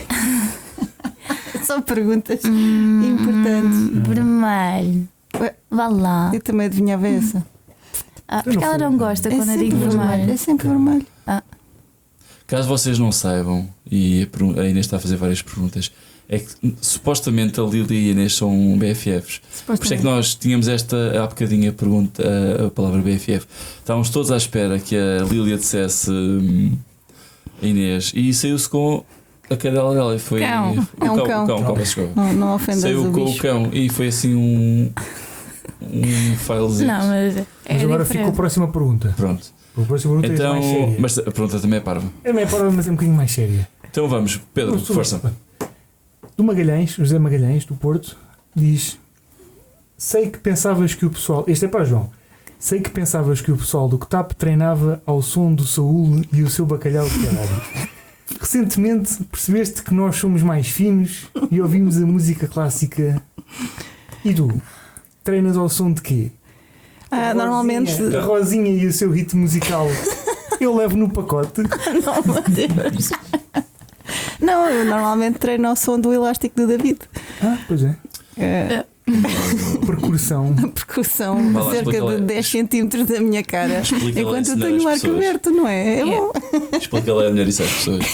[SPEAKER 3] São perguntas importantes.
[SPEAKER 4] Vermelho.
[SPEAKER 3] Ué.
[SPEAKER 4] Vá lá.
[SPEAKER 3] Eu também adivinhava essa.
[SPEAKER 4] Porque ela não gosta quando eu digo vermelho.
[SPEAKER 3] É sempre vermelho.
[SPEAKER 1] Caso vocês não saibam, e a Inês está a fazer várias perguntas, é que supostamente a Lili e a Inês são BFFs. Por isso é que nós tínhamos há bocadinho a pergunta, a palavra BFF. Estávamos todos à espera que a Lília dissesse a Inês e saiu-se com a cadela dela. E foi,
[SPEAKER 4] Cão.
[SPEAKER 3] É um cão.
[SPEAKER 1] Como se chama?
[SPEAKER 3] Não ofendas
[SPEAKER 1] Saiu
[SPEAKER 3] o
[SPEAKER 1] com o
[SPEAKER 3] bicho.
[SPEAKER 1] cão e foi assim um filezinho.
[SPEAKER 4] Não, mas é
[SPEAKER 2] Mas agora fica a
[SPEAKER 4] diferente.
[SPEAKER 2] próxima pergunta.
[SPEAKER 1] Pronto.
[SPEAKER 2] A próxima pergunta é mais
[SPEAKER 1] Então,
[SPEAKER 2] séria.
[SPEAKER 1] mas a pergunta também é parva.
[SPEAKER 2] É meio parva, mas é um bocadinho mais séria.
[SPEAKER 1] Então vamos, Pedro, força.
[SPEAKER 2] Do Magalhães, José Magalhães, do Porto, diz: sei que pensavas que o pessoal. Este é para o João. Sei que pensavas que o pessoal do CTAP treinava ao som do Saúl e o seu bacalhau de caralho. Recentemente percebeste que nós somos mais finos e ouvimos a música clássica. E tu? Treinas ao som de quê?
[SPEAKER 3] Normalmente.
[SPEAKER 2] A Rosinha e o seu ritmo musical eu levo no pacote.
[SPEAKER 3] Não, meu Deus. Não, eu normalmente treino ao som do elástico do David.
[SPEAKER 2] Pois é. Percussão.
[SPEAKER 3] A percussão
[SPEAKER 1] Vai lá,
[SPEAKER 3] cerca
[SPEAKER 1] explica
[SPEAKER 3] de
[SPEAKER 1] lá.
[SPEAKER 3] 10 centímetros da minha cara.
[SPEAKER 1] Explica lá
[SPEAKER 3] Enquanto
[SPEAKER 1] isso
[SPEAKER 3] eu tenho o
[SPEAKER 1] às
[SPEAKER 3] arco
[SPEAKER 1] pessoas.
[SPEAKER 3] aberto, não é? É bom.
[SPEAKER 1] Explica lá melhor isso às pessoas.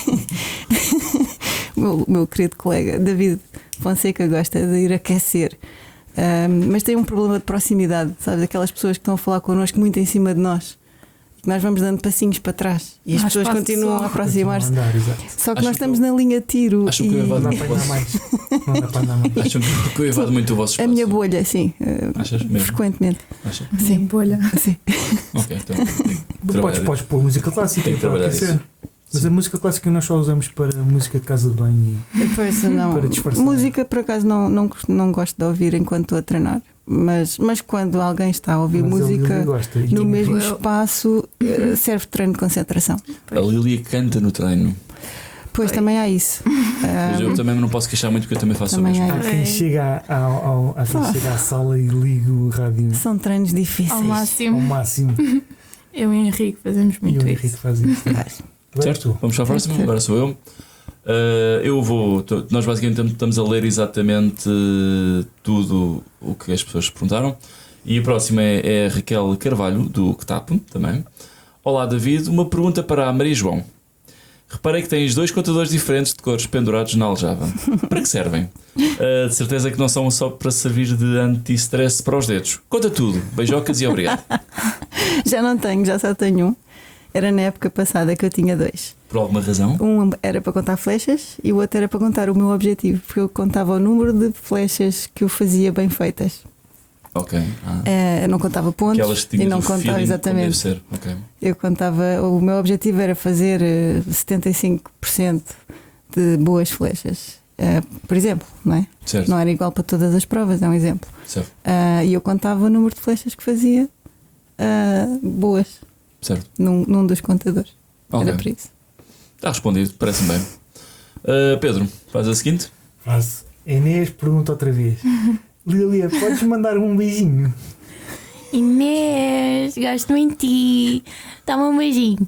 [SPEAKER 3] O meu querido colega David Fonseca gosta de ir aquecer. Mas tem um problema de proximidade, sabes? Aquelas pessoas que estão a falar connosco muito em cima de nós. Que nós vamos dando passinhos para trás e as
[SPEAKER 4] Há
[SPEAKER 3] pessoas
[SPEAKER 4] espaço
[SPEAKER 3] continuam
[SPEAKER 4] só.
[SPEAKER 3] a aproximar-se.
[SPEAKER 2] Andar, exato.
[SPEAKER 3] Só que
[SPEAKER 1] Acham
[SPEAKER 3] nós estamos
[SPEAKER 1] que
[SPEAKER 3] na linha de tiro
[SPEAKER 1] acham que eu
[SPEAKER 3] e
[SPEAKER 1] evado
[SPEAKER 2] Não dá para andar mais. Não dá para andar mais.
[SPEAKER 1] Acham que eu evado muito o vosso
[SPEAKER 3] a
[SPEAKER 1] espaço?
[SPEAKER 3] minha bolha, sim,
[SPEAKER 1] Achas mesmo?
[SPEAKER 3] frequentemente.
[SPEAKER 1] Achas?
[SPEAKER 3] Sim,
[SPEAKER 4] bolha.
[SPEAKER 3] sim.
[SPEAKER 1] Ok, então. tenho que trabalhar.
[SPEAKER 2] Podes pôr música clássica
[SPEAKER 1] Tem que
[SPEAKER 2] para
[SPEAKER 1] trabalhar
[SPEAKER 2] aquecer.
[SPEAKER 1] isso.
[SPEAKER 2] Mas a música clássica nós só usamos para música de casa de banho.
[SPEAKER 3] Pois, não.
[SPEAKER 2] Para disfarçar.
[SPEAKER 3] Música, por acaso, não gosto de ouvir enquanto estou a treinar. Mas quando alguém está a ouvir
[SPEAKER 2] Mas a Lili
[SPEAKER 3] música
[SPEAKER 2] gosta.
[SPEAKER 3] no mesmo
[SPEAKER 4] Eu-
[SPEAKER 3] espaço, serve de treino de concentração.
[SPEAKER 1] A Lília canta no treino.
[SPEAKER 3] Pois também há isso.
[SPEAKER 1] Mas eu também não posso queixar muito porque eu também faço o
[SPEAKER 3] Também
[SPEAKER 1] mesmo.
[SPEAKER 3] é.
[SPEAKER 2] Há quem chega há quem chega à sala e liga o rádio
[SPEAKER 3] São treinos difíceis.
[SPEAKER 4] Ao
[SPEAKER 2] ao
[SPEAKER 4] máximo.
[SPEAKER 2] máximo.
[SPEAKER 4] Eu e o Henrique fazemos
[SPEAKER 2] E
[SPEAKER 4] muito
[SPEAKER 2] o Henrique
[SPEAKER 4] isso.
[SPEAKER 2] faz isso. Agora
[SPEAKER 1] Certo?
[SPEAKER 2] tu.
[SPEAKER 1] Vamos para a próxima?
[SPEAKER 3] Certo.
[SPEAKER 1] Agora sou eu. Nós basicamente estamos a ler exatamente tudo o que as pessoas perguntaram. E a próxima é a Raquel Carvalho, do CTAP também. Olá David, uma pergunta para a Maria João. Reparei que tens 2 contadores diferentes de cores pendurados na aljava. Para que servem? De certeza que não são só para servir de anti-stress para os dedos. Conta tudo. Beijocas e obrigado.
[SPEAKER 3] Já não tenho, já só tenho um. Era na época passada que eu tinha 2.
[SPEAKER 1] Por alguma razão?
[SPEAKER 3] Um era para contar flechas e o outro era para contar o meu objetivo, porque eu contava o número de flechas que eu fazia bem feitas.
[SPEAKER 1] Ok.
[SPEAKER 3] Eu não contava pontos
[SPEAKER 1] Aquelas que
[SPEAKER 3] e
[SPEAKER 1] tinhas
[SPEAKER 3] não
[SPEAKER 1] o
[SPEAKER 3] contava
[SPEAKER 1] feeling como deve
[SPEAKER 3] exatamente.
[SPEAKER 1] ser. Ok.
[SPEAKER 3] Eu contava, o meu objetivo era fazer 75% de boas flechas, por exemplo, não é?
[SPEAKER 1] Certo.
[SPEAKER 3] Não era igual para todas as provas, é um exemplo.
[SPEAKER 1] Certo.
[SPEAKER 3] E eu contava o número de flechas que fazia boas
[SPEAKER 1] Certo.
[SPEAKER 3] num dos contadores.
[SPEAKER 1] Ok.
[SPEAKER 3] Era por isso.
[SPEAKER 1] Está respondido, parece-me bem. Pedro, faz a seguinte.
[SPEAKER 2] Faço. Inês pergunta outra vez. Lília, podes mandar um beijinho?
[SPEAKER 4] Inês, gosto muito de ti. Dá-me um beijinho.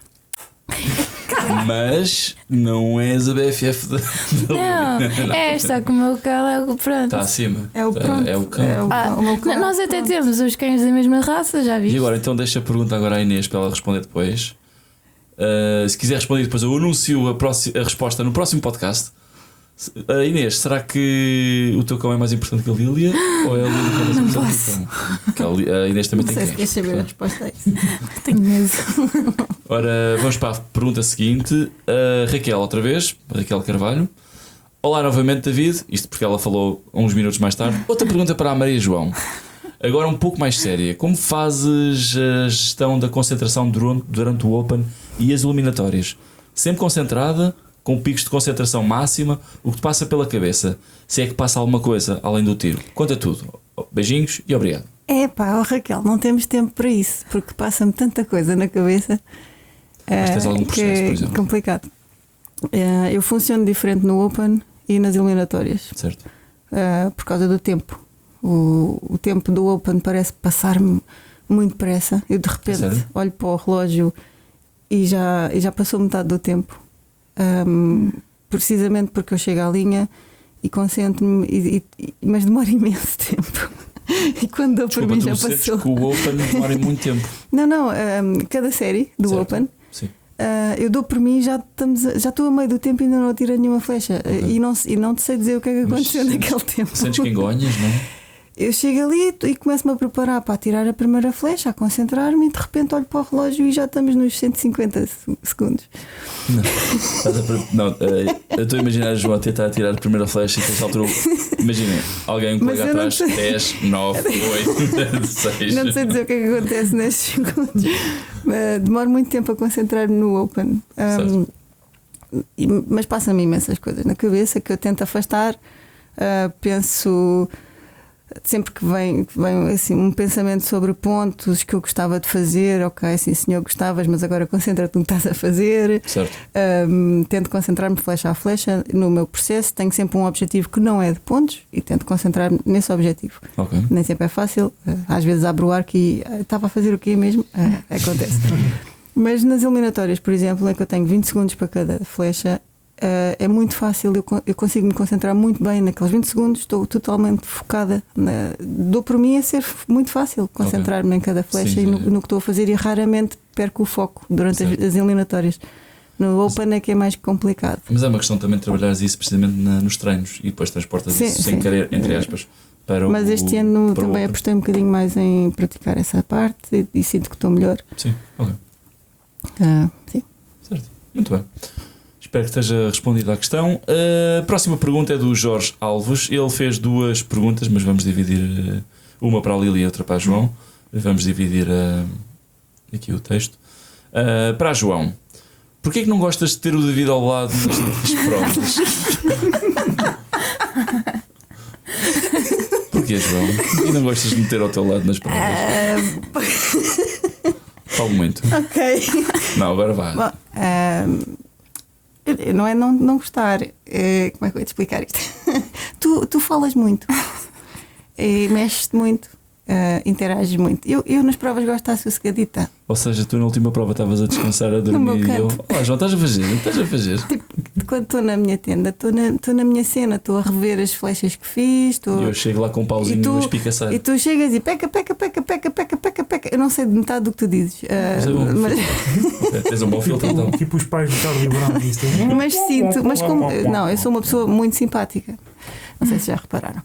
[SPEAKER 1] Mas não és a BFF da
[SPEAKER 4] Não, é só que o meu cão é o pronto.
[SPEAKER 1] Está acima.
[SPEAKER 3] É o
[SPEAKER 1] Tá-
[SPEAKER 3] pronto.
[SPEAKER 1] É o cão.
[SPEAKER 3] É o meu cão.
[SPEAKER 4] Nós até temos os cães da mesma raça, já
[SPEAKER 1] E
[SPEAKER 4] viste?
[SPEAKER 1] agora, então deixa a pergunta agora à Inês para ela responder depois. Se quiser responder depois, eu anuncio a resposta no próximo podcast. Inês, será que o teu cão é mais importante que a Lília? Ou é a Lília que é mais importante que o cão? Que a Inês também
[SPEAKER 3] Não
[SPEAKER 1] tem
[SPEAKER 3] sei se
[SPEAKER 1] cães.
[SPEAKER 3] queres saber a resposta a isso.
[SPEAKER 4] Tenho medo.
[SPEAKER 1] Ora, vamos para a pergunta seguinte. Raquel, outra vez. Raquel Carvalho. Olá novamente, David. Isto porque ela falou uns minutos mais tarde. Outra pergunta para a Maria João. Agora um pouco mais séria. Como fazes a gestão da concentração durante o Open e as eliminatórias? Sempre concentrada? com picos de concentração máxima, o que te passa pela cabeça, se é que passa alguma coisa além do tiro. Conta tudo. Beijinhos e obrigado.
[SPEAKER 3] Raquel, não temos tempo para isso, porque passa-me tanta coisa na cabeça.
[SPEAKER 1] Mas tens algum processo,
[SPEAKER 3] que
[SPEAKER 1] por
[SPEAKER 3] é
[SPEAKER 1] exemplo?
[SPEAKER 3] complicado. Eu funciono diferente no Open e nas eliminatórias,
[SPEAKER 1] Certo.
[SPEAKER 3] por causa do tempo. O tempo do Open parece passar-me muito depressa. Eu de repente
[SPEAKER 1] Sério?
[SPEAKER 3] olho para o relógio e já passou metade do tempo. Precisamente porque eu chego à linha e concentro-me, mas demora imenso tempo. E quando dou por
[SPEAKER 1] Desculpa,
[SPEAKER 3] mim
[SPEAKER 1] tu
[SPEAKER 3] já
[SPEAKER 1] sentes
[SPEAKER 3] passou.
[SPEAKER 1] que o Open demora muito tempo.
[SPEAKER 3] Não, cada série do
[SPEAKER 1] Certo.
[SPEAKER 3] Open,
[SPEAKER 1] Sim.
[SPEAKER 3] eu dou por mim, já estou a meio do tempo e ainda não tirei nenhuma flecha.
[SPEAKER 1] Ok.
[SPEAKER 3] E não te sei dizer o que é que
[SPEAKER 1] Mas
[SPEAKER 3] aconteceu naquele tempo.
[SPEAKER 1] Sentes que engonhas, não é?
[SPEAKER 3] Eu chego ali e começo-me a preparar para atirar a primeira flecha, a concentrar-me e de repente olho para o relógio e já estamos nos 150 segundos.
[SPEAKER 1] Não, eu estou a imaginar a João a tentar tirar a primeira flecha e que altura. Imaginem, alguém um
[SPEAKER 3] Mas
[SPEAKER 1] colega
[SPEAKER 3] eu não
[SPEAKER 1] atrás,
[SPEAKER 3] sei.
[SPEAKER 1] 10, 9, 8, 6.
[SPEAKER 3] Não sei dizer o que é que acontece nestes segundos. Demoro muito tempo a concentrar-me no Open.
[SPEAKER 1] Certo.
[SPEAKER 3] Mas passa-me imensas coisas na cabeça que eu tento afastar. Penso sempre que vem assim, um pensamento sobre pontos que eu gostava de fazer. Ok, sim senhor, gostavas, mas agora concentra-te no que estás a fazer.
[SPEAKER 1] Certo.
[SPEAKER 3] Tento concentrar-me flecha a flecha no meu processo. Tenho sempre um objetivo que não é de pontos e tento concentrar-me nesse objetivo.
[SPEAKER 1] Ok.
[SPEAKER 3] Nem sempre é fácil. Às vezes abro o arco e estava a fazer o quê mesmo? Acontece. Mas nas eliminatórias, por exemplo, em que eu tenho 20 segundos para cada flecha, é muito fácil. Eu consigo me concentrar muito bem naqueles 20 segundos. Estou totalmente focada. Dou por mim a ser muito fácil concentrar-me em cada flecha.
[SPEAKER 1] Sim,
[SPEAKER 3] e no
[SPEAKER 1] sim.
[SPEAKER 3] que estou a fazer, e raramente perco o foco durante as eliminatórias. No Open é que é mais complicado.
[SPEAKER 1] Mas é uma questão também de trabalhares isso precisamente nos treinos e depois transportas
[SPEAKER 3] Sim,
[SPEAKER 1] isso sem
[SPEAKER 3] sim.
[SPEAKER 1] querer, entre aspas, para
[SPEAKER 3] Mas
[SPEAKER 1] o.
[SPEAKER 3] este ano
[SPEAKER 1] para o
[SPEAKER 3] também
[SPEAKER 1] Open.
[SPEAKER 3] apostei um bocadinho mais em praticar essa parte e sinto que estou melhor.
[SPEAKER 1] Sim, ok.
[SPEAKER 3] Sim.
[SPEAKER 1] Certo. Muito bem. Espero que esteja respondido à questão. A próxima pergunta é do Jorge Alves. Ele fez duas perguntas, mas vamos dividir uma para a Lili e outra para a João. Vamos dividir aqui o texto. Para a João, porquê é que não gostas de ter o David ao lado nas provas? Porquê, João? E não gostas de me ter ao teu lado nas provas? Falo muito.
[SPEAKER 3] Ok.
[SPEAKER 1] Não, agora vá.
[SPEAKER 3] Bom, não é não gostar. Como é que eu vou te explicar isto? Tu falas muito, mexes-te muito, interages muito. Eu nas provas gosto de estar sossegadita.
[SPEAKER 1] Ou seja, tu na última prova estavas a descansar, a dormir
[SPEAKER 3] meu
[SPEAKER 1] e eu.
[SPEAKER 3] canto.
[SPEAKER 1] Olá, João, estás a fazer?
[SPEAKER 3] Quando estou na minha tenda, estou na minha cena, estou a rever as flechas que fiz.
[SPEAKER 1] E eu chego lá com um pauzinho e espicaçar.
[SPEAKER 3] E tu chegas e peca. Eu não sei de metade do que tu dizes.
[SPEAKER 1] Mas é bom. Ok, tens um bom filtro então.
[SPEAKER 2] Tipo os pais do Charlie Brown disse.
[SPEAKER 3] Mas sinto, mas como. Não, eu sou uma pessoa muito simpática. Não sei se já repararam.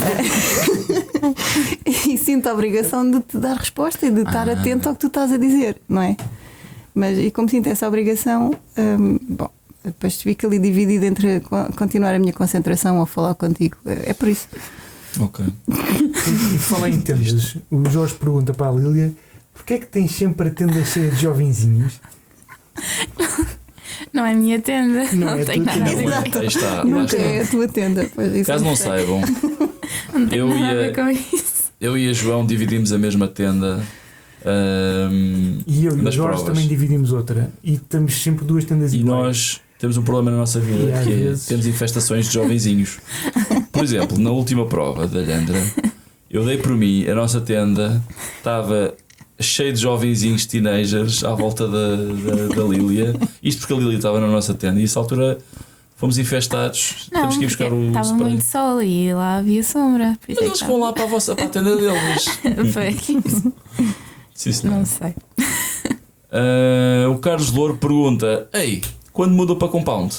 [SPEAKER 3] E sinto a obrigação de te dar resposta e de estar atento ao que tu estás a dizer, não é? E como sinto essa obrigação, bom, depois fico ali dividido entre continuar a minha concentração ou falar contigo. É por isso.
[SPEAKER 1] Ok.
[SPEAKER 2] E falar em tendas, o Jorge pergunta para a Lília: porquê é que tens sempre a tenda cheia de jovenzinhos?
[SPEAKER 4] Não é a minha tenda,
[SPEAKER 2] Não é a
[SPEAKER 4] tem
[SPEAKER 2] tua
[SPEAKER 4] nada a
[SPEAKER 2] tenda.
[SPEAKER 4] ver.
[SPEAKER 1] Aí está. Lá
[SPEAKER 3] Nunca é a
[SPEAKER 1] está.
[SPEAKER 3] tua tenda. Pois, isso
[SPEAKER 1] Caso não
[SPEAKER 3] sei.
[SPEAKER 1] saibam,
[SPEAKER 4] Não tem
[SPEAKER 1] Eu
[SPEAKER 4] nada a
[SPEAKER 1] ia-
[SPEAKER 4] ver com isso.
[SPEAKER 1] eu e a João dividimos a mesma tenda.
[SPEAKER 2] E eu e o
[SPEAKER 1] nas
[SPEAKER 2] Jorge
[SPEAKER 1] provas.
[SPEAKER 2] também dividimos outra. E temos sempre duas tendas
[SPEAKER 1] E
[SPEAKER 2] iguais.
[SPEAKER 1] nós temos um problema na nossa
[SPEAKER 2] E
[SPEAKER 1] vida,
[SPEAKER 2] às
[SPEAKER 1] que é,
[SPEAKER 2] vezes-
[SPEAKER 1] temos infestações de jovenzinhos. Por exemplo, na última prova da Leandra, eu dei por mim, a nossa tenda estava cheia de jovenzinhos teenagers à volta da Lília. Isto porque a Lília estava na nossa tenda e nessa altura fomos infestados.
[SPEAKER 4] Não,
[SPEAKER 1] Temos que ir
[SPEAKER 4] porque
[SPEAKER 1] buscar o
[SPEAKER 4] estava
[SPEAKER 1] spray.
[SPEAKER 4] muito sol e lá havia sombra. Por
[SPEAKER 1] Mas
[SPEAKER 4] isso é que
[SPEAKER 1] eles vão lá para a tenda deles.
[SPEAKER 4] Foi.
[SPEAKER 1] Sim, senhor.
[SPEAKER 4] Não sei.
[SPEAKER 1] O Carlos Louro pergunta: Ei, quando mudou para Compound?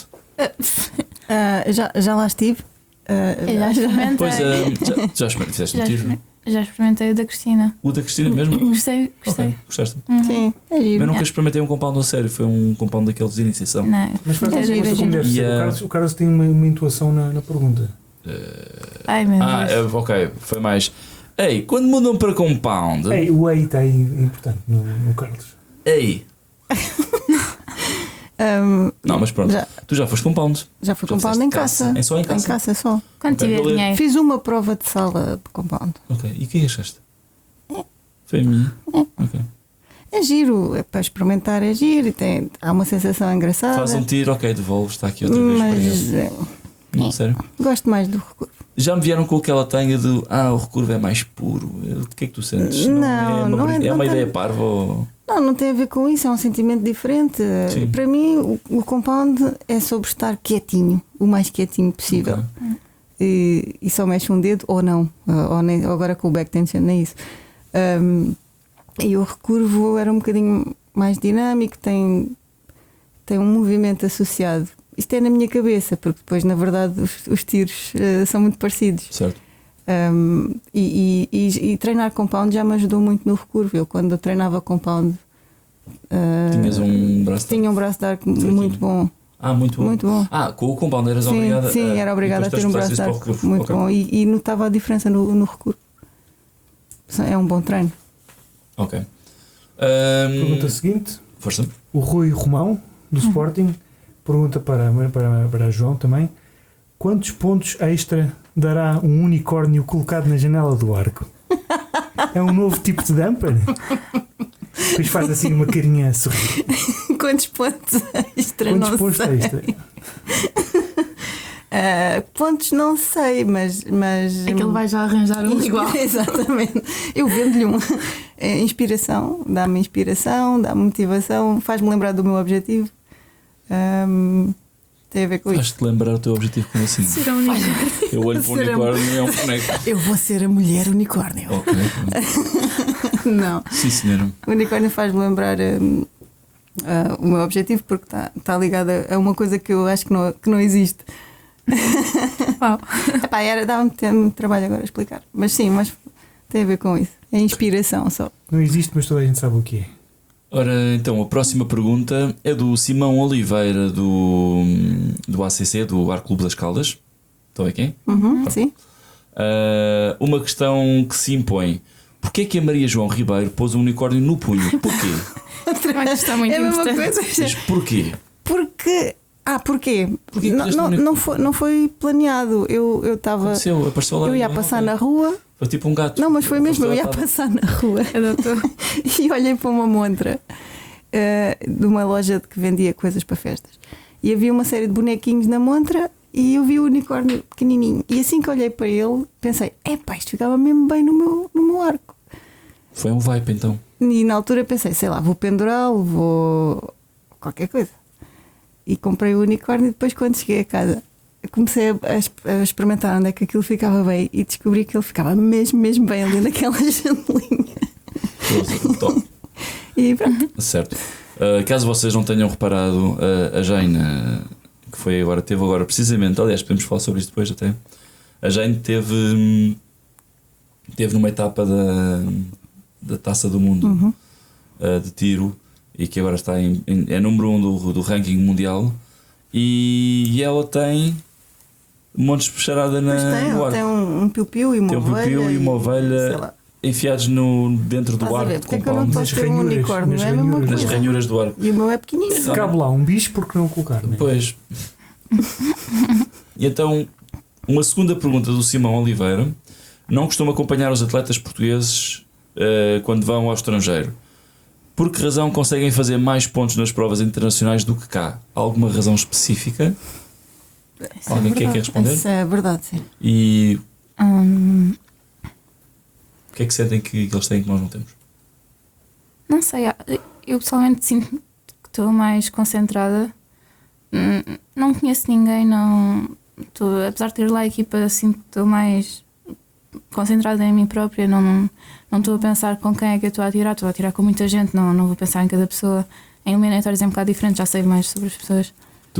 [SPEAKER 3] Já lá estive.
[SPEAKER 4] Eu já experimentei.
[SPEAKER 1] Pois já fizeste um tiro?
[SPEAKER 4] Já experimentei o da Cristina.
[SPEAKER 1] O da Cristina mesmo?
[SPEAKER 4] Gostei.
[SPEAKER 1] Ok, gostaste?
[SPEAKER 3] Sim, é giro.
[SPEAKER 1] Eu nunca experimentei um compound a sério, foi um compound daqueles de iniciação.
[SPEAKER 4] Não.
[SPEAKER 2] Mas faz
[SPEAKER 4] É giro,
[SPEAKER 2] conta
[SPEAKER 4] é
[SPEAKER 2] como
[SPEAKER 4] giro.
[SPEAKER 2] deve ser.
[SPEAKER 1] E,
[SPEAKER 2] O Carlos tem uma intuação na pergunta.
[SPEAKER 4] Ai meu Deus.
[SPEAKER 1] Ok, foi mais. Ei, quando mudam para compound?
[SPEAKER 2] Ei, o ei está aí importante no Carlos.
[SPEAKER 1] Ei. Não, mas pronto. Tu já foste compound.
[SPEAKER 3] Já fui
[SPEAKER 1] Já
[SPEAKER 3] compound
[SPEAKER 1] fizeste
[SPEAKER 3] em caça.
[SPEAKER 1] É só em caça?
[SPEAKER 3] Em caça só.
[SPEAKER 4] Quando
[SPEAKER 1] Ok,
[SPEAKER 4] tiver
[SPEAKER 1] beleza.
[SPEAKER 4] dinheiro.
[SPEAKER 3] Fiz uma prova de sala de compound.
[SPEAKER 1] Ok, e o que é que achaste? Foi a minha? Ok.
[SPEAKER 3] É giro, é para experimentar, é giro e há uma sensação engraçada.
[SPEAKER 1] Faz um tiro, ok, devolves, está aqui outra vez. para
[SPEAKER 3] Mas
[SPEAKER 1] ele. Não, sério.
[SPEAKER 3] gosto mais do recurvo.
[SPEAKER 1] Já me vieram com aquela tanga de o recurvo é mais puro. O que é que tu sentes?
[SPEAKER 3] Não é-
[SPEAKER 1] é
[SPEAKER 3] não
[SPEAKER 1] uma
[SPEAKER 3] tem-
[SPEAKER 1] ideia parva ou...
[SPEAKER 3] Não tem a ver com isso, é um sentimento diferente.
[SPEAKER 1] Sim.
[SPEAKER 3] Para mim, o compound é sobre estar quietinho, o mais quietinho possível.
[SPEAKER 1] Ok.
[SPEAKER 3] E só mexe um dedo ou não, ou agora com o backtension, nem isso. E o recurvo era um bocadinho mais dinâmico, tem um movimento associado. Isto é na minha cabeça, porque depois, na verdade, os tiros são muito parecidos.
[SPEAKER 1] Certo.
[SPEAKER 3] E treinar compound já me ajudou muito no recurvo. Eu, quando eu treinava compound,
[SPEAKER 1] Tinhas um braço de
[SPEAKER 3] tinha um braço de arco muito bom.
[SPEAKER 1] muito bom.
[SPEAKER 3] Muito bom.
[SPEAKER 1] Com o compound eras obrigada
[SPEAKER 3] Sim, era obrigada a ter um braço de arco muito bom. E notava a diferença no recurvo. É um bom treino.
[SPEAKER 1] Ok.
[SPEAKER 2] Pergunta seguinte:
[SPEAKER 1] Força.
[SPEAKER 2] o Rui Romão, do Sporting, pergunta para João também: quantos pontos extra dará um unicórnio colocado na janela do arco? É um novo tipo de damper? Depois faz assim uma carinha a sorrir.
[SPEAKER 3] Quantos pontos extra?
[SPEAKER 2] Quantos
[SPEAKER 3] Não
[SPEAKER 2] pontos
[SPEAKER 3] sei.
[SPEAKER 2] extra?
[SPEAKER 3] Pontos não sei, mas
[SPEAKER 4] É que ele vai já arranjar um igual.
[SPEAKER 3] Exatamente. Eu vendo-lhe uma inspiração, dá-me motivação, faz-me lembrar do meu objetivo. Tem a ver com isso.
[SPEAKER 1] Faz-te lembrar o teu objetivo como assim?
[SPEAKER 4] Será um unicórnio.
[SPEAKER 1] Eu olho para o unicórnio e é um boneco.
[SPEAKER 3] Eu vou ser a mulher unicórnio.
[SPEAKER 1] Ok.
[SPEAKER 3] Não.
[SPEAKER 1] Sim, senhora.
[SPEAKER 3] O unicórnio faz-me lembrar o meu objetivo, porque está ligado a uma coisa que eu acho que não existe.
[SPEAKER 4] Uau.
[SPEAKER 3] Dava-me muito trabalho agora a explicar. Mas sim, mas tem a ver com isso. É inspiração só.
[SPEAKER 2] Não existe, mas toda a gente sabe o que é.
[SPEAKER 1] Ora, então, a próxima pergunta é do Simão Oliveira, do ACC, do Arco Clube das Caldas. Estão aqui?
[SPEAKER 3] Sim.
[SPEAKER 1] Uma questão que se impõe. Porquê é que a Maria João Ribeiro pôs um unicórnio no punho? Porquê?
[SPEAKER 4] Isto está muito
[SPEAKER 3] É a mesma
[SPEAKER 4] importante.
[SPEAKER 3] coisa.
[SPEAKER 1] Mas porquê?
[SPEAKER 3] Porquê?
[SPEAKER 1] Porquê que puseste um unicórnio?
[SPEAKER 3] Não foi planeado. Eu estava.
[SPEAKER 1] Apareceu lá.
[SPEAKER 3] Eu ia passar na rua.
[SPEAKER 1] Foi tipo um gato.
[SPEAKER 3] Não, mas foi mesmo. Eu ia
[SPEAKER 1] Apareceu lá.
[SPEAKER 3] passar na rua e olhei para uma montra de uma loja que vendia coisas para festas. E havia uma série de bonequinhos na montra e eu vi o unicórnio pequenininho. E assim que olhei para ele, pensei: epá, isto ficava mesmo bem no meu arco.
[SPEAKER 1] Foi um vibe então.
[SPEAKER 3] E na altura pensei: sei lá, vou pendurá-lo, vou. qualquer coisa. E comprei o unicórnio e depois, quando cheguei a casa, comecei a experimentar onde é que aquilo ficava bem e descobri que ele ficava mesmo bem ali naquela janelinha.
[SPEAKER 1] Top.
[SPEAKER 3] E pronto.
[SPEAKER 1] Certo. Caso vocês não tenham reparado, a Jane, que teve agora precisamente, aliás, podemos falar sobre isto depois até. A Jane teve numa etapa da Taça do Mundo de tiro e que agora está é número 1 do ranking mundial e ela tem montes de peixarada no arco.
[SPEAKER 3] Tem um piu-piu e uma
[SPEAKER 1] Tem um
[SPEAKER 3] ovelha.
[SPEAKER 1] piu-piu e uma
[SPEAKER 3] sei
[SPEAKER 1] ovelha
[SPEAKER 3] lá.
[SPEAKER 1] enfiados dentro do
[SPEAKER 3] Estás a
[SPEAKER 1] arco
[SPEAKER 3] ver?
[SPEAKER 1] de
[SPEAKER 3] Porque é que eu não
[SPEAKER 1] compound.
[SPEAKER 3] posso ter um unicórnio?
[SPEAKER 2] nas
[SPEAKER 3] É a mesma
[SPEAKER 2] ranhuras.
[SPEAKER 1] Nas
[SPEAKER 3] coisa.
[SPEAKER 1] ranhuras do arco.
[SPEAKER 3] E o meu é pequenino.
[SPEAKER 2] Se cabe lá um bicho, porque não colocar? Não é?
[SPEAKER 1] Pois. E então, uma segunda pergunta do Simão Oliveira. Não costumo acompanhar os atletas portugueses quando vão ao estrangeiro. Por que razão conseguem fazer mais pontos nas provas internacionais do que cá? Há alguma razão específica? Alguém quer responder?
[SPEAKER 3] Isso é verdade, sim.
[SPEAKER 1] E o que é que sentem que eles têm que nós não temos?
[SPEAKER 4] Não sei, eu pessoalmente sinto que estou mais concentrada. Não conheço ninguém, apesar de ter lá a equipa, sinto que estou mais concentrada em mim própria. Não estou a pensar com quem é que eu estou a tirar com muita gente, não vou pensar em cada pessoa. Em eliminatórios é um bocado diferente, já sei mais sobre as pessoas.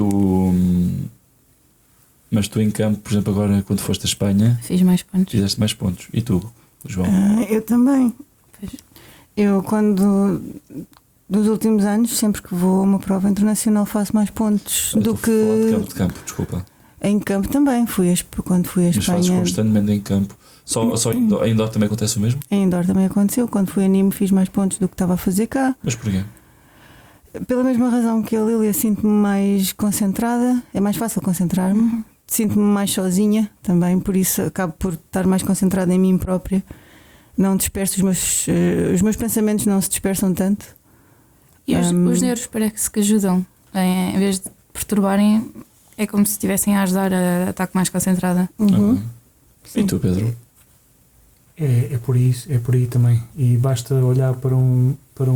[SPEAKER 1] Mas tu em campo, por exemplo, agora quando foste a Espanha,
[SPEAKER 4] Fiz mais pontos.
[SPEAKER 1] fizeste mais pontos. E tu, João?
[SPEAKER 3] Eu também.
[SPEAKER 4] Pois.
[SPEAKER 3] Eu, nos últimos anos, sempre que vou a uma prova internacional, faço mais pontos do
[SPEAKER 1] Estou a falar
[SPEAKER 3] que.
[SPEAKER 1] de campo, desculpa.
[SPEAKER 3] Em campo também. Quando fui a
[SPEAKER 1] Mas fazes
[SPEAKER 3] Espanha.
[SPEAKER 1] constantemente em campo. Só em indoor também acontece o mesmo?
[SPEAKER 3] Em indoor também aconteceu. Quando fui a Nîmes, fiz mais pontos do que estava a fazer cá.
[SPEAKER 1] Mas porquê?
[SPEAKER 3] Pela mesma razão que a Lília, sinto-me mais concentrada, é mais fácil concentrar-me. Sinto-me mais sozinha também, por isso acabo por estar mais concentrada em mim própria. Não disperso os meus pensamentos, não se dispersam tanto.
[SPEAKER 4] E os neuros parece que ajudam, em vez de perturbarem, é como se estivessem a ajudar a estar mais concentrada.
[SPEAKER 3] Uhum.
[SPEAKER 1] E tu, Pedro?
[SPEAKER 2] É por aí também. E basta olhar para um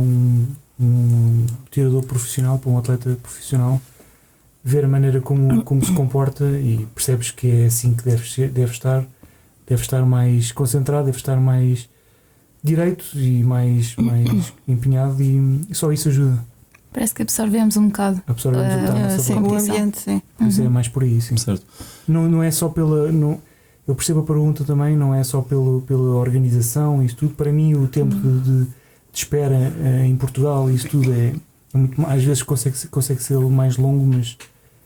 [SPEAKER 2] tirador profissional, para um atleta profissional, ver a maneira como se comporta e percebes que é assim que deve estar mais concentrado, deve estar mais direito e mais empenhado, e só isso ajuda.
[SPEAKER 4] Parece que absorvemos um bocado.
[SPEAKER 2] Absorvemos o que está à nossa
[SPEAKER 3] Sim,
[SPEAKER 2] volta.
[SPEAKER 3] o ambiente, sim.
[SPEAKER 2] Isso é mais por aí, sim.
[SPEAKER 1] Certo.
[SPEAKER 2] Não é só pela... eu percebo a pergunta também, não é só pela organização e isso tudo. Para mim, o tempo de espera em Portugal, isso tudo é muito, às vezes consegue ser mais longo, mas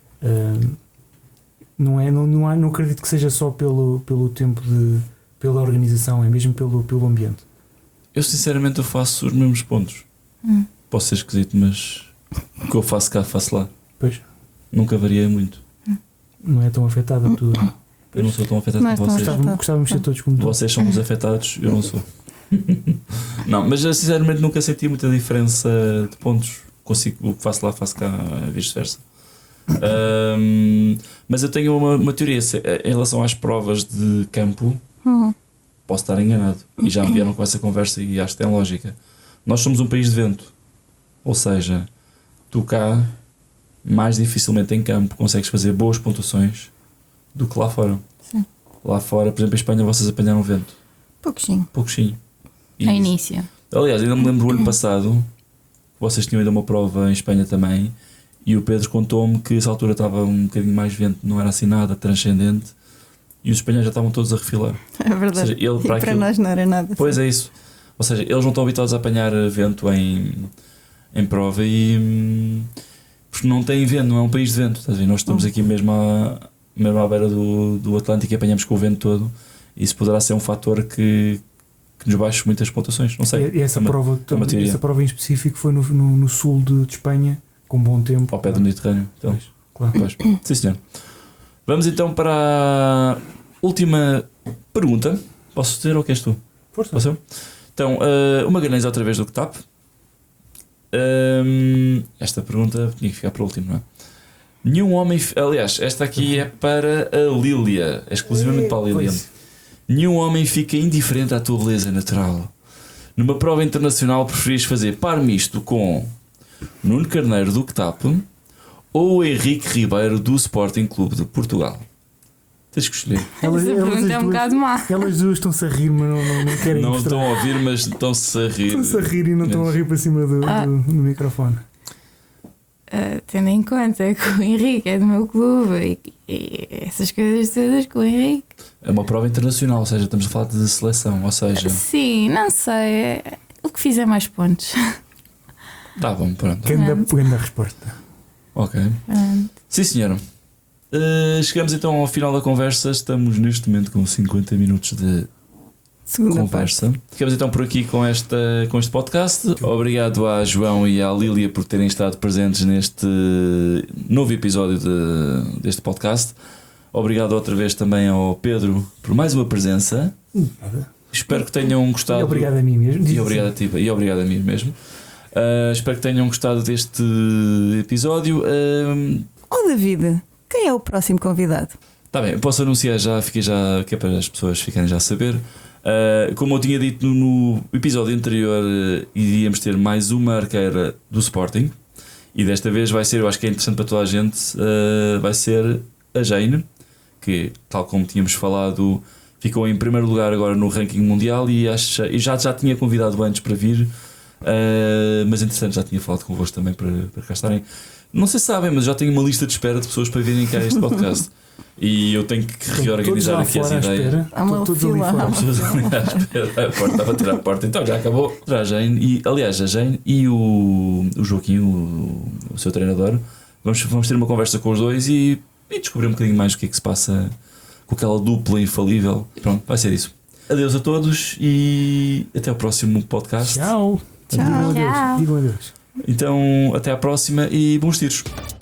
[SPEAKER 2] não acredito que seja só pelo tempo pela organização, é mesmo pelo ambiente.
[SPEAKER 1] Eu sinceramente eu faço os mesmos pontos. Posso ser esquisito, mas o que eu faço cá, faço lá.
[SPEAKER 2] Pois,
[SPEAKER 1] Nunca variei muito.
[SPEAKER 2] não é tão afetado a tudo.
[SPEAKER 1] Eu não sou tão afetado
[SPEAKER 3] Não és
[SPEAKER 1] como
[SPEAKER 3] tão
[SPEAKER 1] vocês.
[SPEAKER 3] afetado.
[SPEAKER 2] Gostávamos de ser todos como tu.
[SPEAKER 1] Vocês são os afetados, eu não sou. Não, mas eu sinceramente nunca senti muita diferença de pontos. Consigo, o que faço lá, faço cá, vice-versa. Mas eu tenho uma teoria em relação às provas de campo. Posso estar enganado. E já me vieram com essa conversa e acho que tem lógica. Nós somos um país de vento. Ou seja, tu cá, mais dificilmente em campo, consegues fazer boas pontuações do que lá fora.
[SPEAKER 3] Sim.
[SPEAKER 1] Lá fora, por exemplo, em Espanha, vocês apanharam vento.
[SPEAKER 3] Pouquinho.
[SPEAKER 1] Pouquinho.
[SPEAKER 4] A início.
[SPEAKER 1] Aliás, ainda me lembro do ano passado, vocês tinham ido a uma prova em Espanha também, e o Pedro contou-me que essa altura estava um bocadinho mais vento, não era assim nada transcendente, e os espanhóis já estavam todos a refilar.
[SPEAKER 3] É verdade.
[SPEAKER 1] Ou seja, ele,
[SPEAKER 3] E para
[SPEAKER 1] aquilo-
[SPEAKER 3] nós não era nada.
[SPEAKER 1] Pois é isso. Ou seja, eles não estão habituados a apanhar vento em prova e porque não tem vento, não é um país de vento. Estás a ver? Nós estamos aqui mesmo à beira do Atlântico e apanhamos com o vento todo. E isso poderá ser um fator que nos baixe muitas pontuações. Não sei.
[SPEAKER 2] E essa
[SPEAKER 1] É uma-
[SPEAKER 2] prova,
[SPEAKER 1] teoria.
[SPEAKER 2] essa prova em específico foi no sul de Espanha, com bom tempo.
[SPEAKER 1] Ao pé do Mediterrâneo. Então,
[SPEAKER 2] Pois, claro.
[SPEAKER 1] pois. Sim, senhor. Vamos então para a última pergunta. Posso ter ou queres tu?
[SPEAKER 2] Força.
[SPEAKER 1] Posso eu? Então, uma ganância outra vez do que TAP. Esta pergunta tinha que ficar para o último, não é? Nenhum homem. Aliás, esta aqui é para a Lília, é exclusivamente para a Lília.
[SPEAKER 2] Pois.
[SPEAKER 1] Nenhum homem fica indiferente à tua beleza natural. Numa prova internacional, preferias fazer par misto com Nuno Carneiro do TAP ou o Henrique Ribeiro do Sporting Clube de Portugal? Tens que escolher.
[SPEAKER 2] Elas-
[SPEAKER 4] Essa
[SPEAKER 2] elas
[SPEAKER 4] pergunta é
[SPEAKER 2] as
[SPEAKER 4] um
[SPEAKER 2] duas-
[SPEAKER 4] bocado má.
[SPEAKER 2] Elas duas estão-se a rir, mas não querem
[SPEAKER 1] Não
[SPEAKER 2] mostrar.
[SPEAKER 1] estão a ouvir, mas estão-se a rir.
[SPEAKER 2] Estão-se a rir e não estão a rir para cima do microfone.
[SPEAKER 4] Tendo em conta que o Henrique é do meu clube e essas coisas todas com o Henrique.
[SPEAKER 1] É uma prova internacional, ou seja, estamos a falar de seleção, ou seja,
[SPEAKER 4] Sim, não sei. O que fizer mais pontos.
[SPEAKER 1] tá bom, pronto.
[SPEAKER 2] Grande a resposta.
[SPEAKER 1] Ok.
[SPEAKER 4] Pronto.
[SPEAKER 1] Sim, senhora. Chegamos então ao final da conversa. Estamos neste momento com 50 minutos de
[SPEAKER 3] Segunda parte.
[SPEAKER 1] conversa. Ficamos então por aqui com este podcast. Obrigado a João e à Lília por terem estado presentes neste novo episódio deste podcast. Obrigado outra vez também ao Pedro por mais uma presença.
[SPEAKER 2] Nada.
[SPEAKER 1] Espero que tenham gostado.
[SPEAKER 2] E obrigado a mim mesmo.
[SPEAKER 1] E obrigado a ti, e obrigado a mim mesmo. Espero que tenham gostado deste episódio.
[SPEAKER 3] Oh, David, quem é o próximo convidado?
[SPEAKER 1] Tá bem, posso anunciar já, fiquei já, que é para as pessoas ficarem já a saber. Como eu tinha dito no episódio anterior, iríamos ter mais uma arqueira do Sporting. E desta vez vai ser, eu acho que é interessante para toda a gente, vai ser a Jane, que, tal como tínhamos falado, ficou em primeiro lugar agora no ranking mundial e já tinha convidado antes para vir. Mas entretanto já tinha falado convosco também para cá estarem. Não sei se sabem, mas já tenho uma lista de espera de pessoas para virem cá a este podcast. E eu tenho que reorganizar aqui as ideias.
[SPEAKER 3] Há uma
[SPEAKER 2] Todos ali
[SPEAKER 3] fila,
[SPEAKER 2] fora.
[SPEAKER 3] há uma
[SPEAKER 1] Pessoas ali à espera, a porta, a bater à porta. Então já acabou. Já a Jane, e, aliás, a Jane e o Joaquim, o seu treinador, vamos ter uma conversa com os dois e descobrir um bocadinho mais o que é que se passa com aquela dupla infalível. Pronto, vai ser isso. Adeus a todos e até o próximo podcast.
[SPEAKER 2] Tchau.
[SPEAKER 3] Tchau.
[SPEAKER 2] Digam adeus.
[SPEAKER 4] Tchau.
[SPEAKER 2] Digam adeus.
[SPEAKER 1] Então, até à próxima e bons tiros.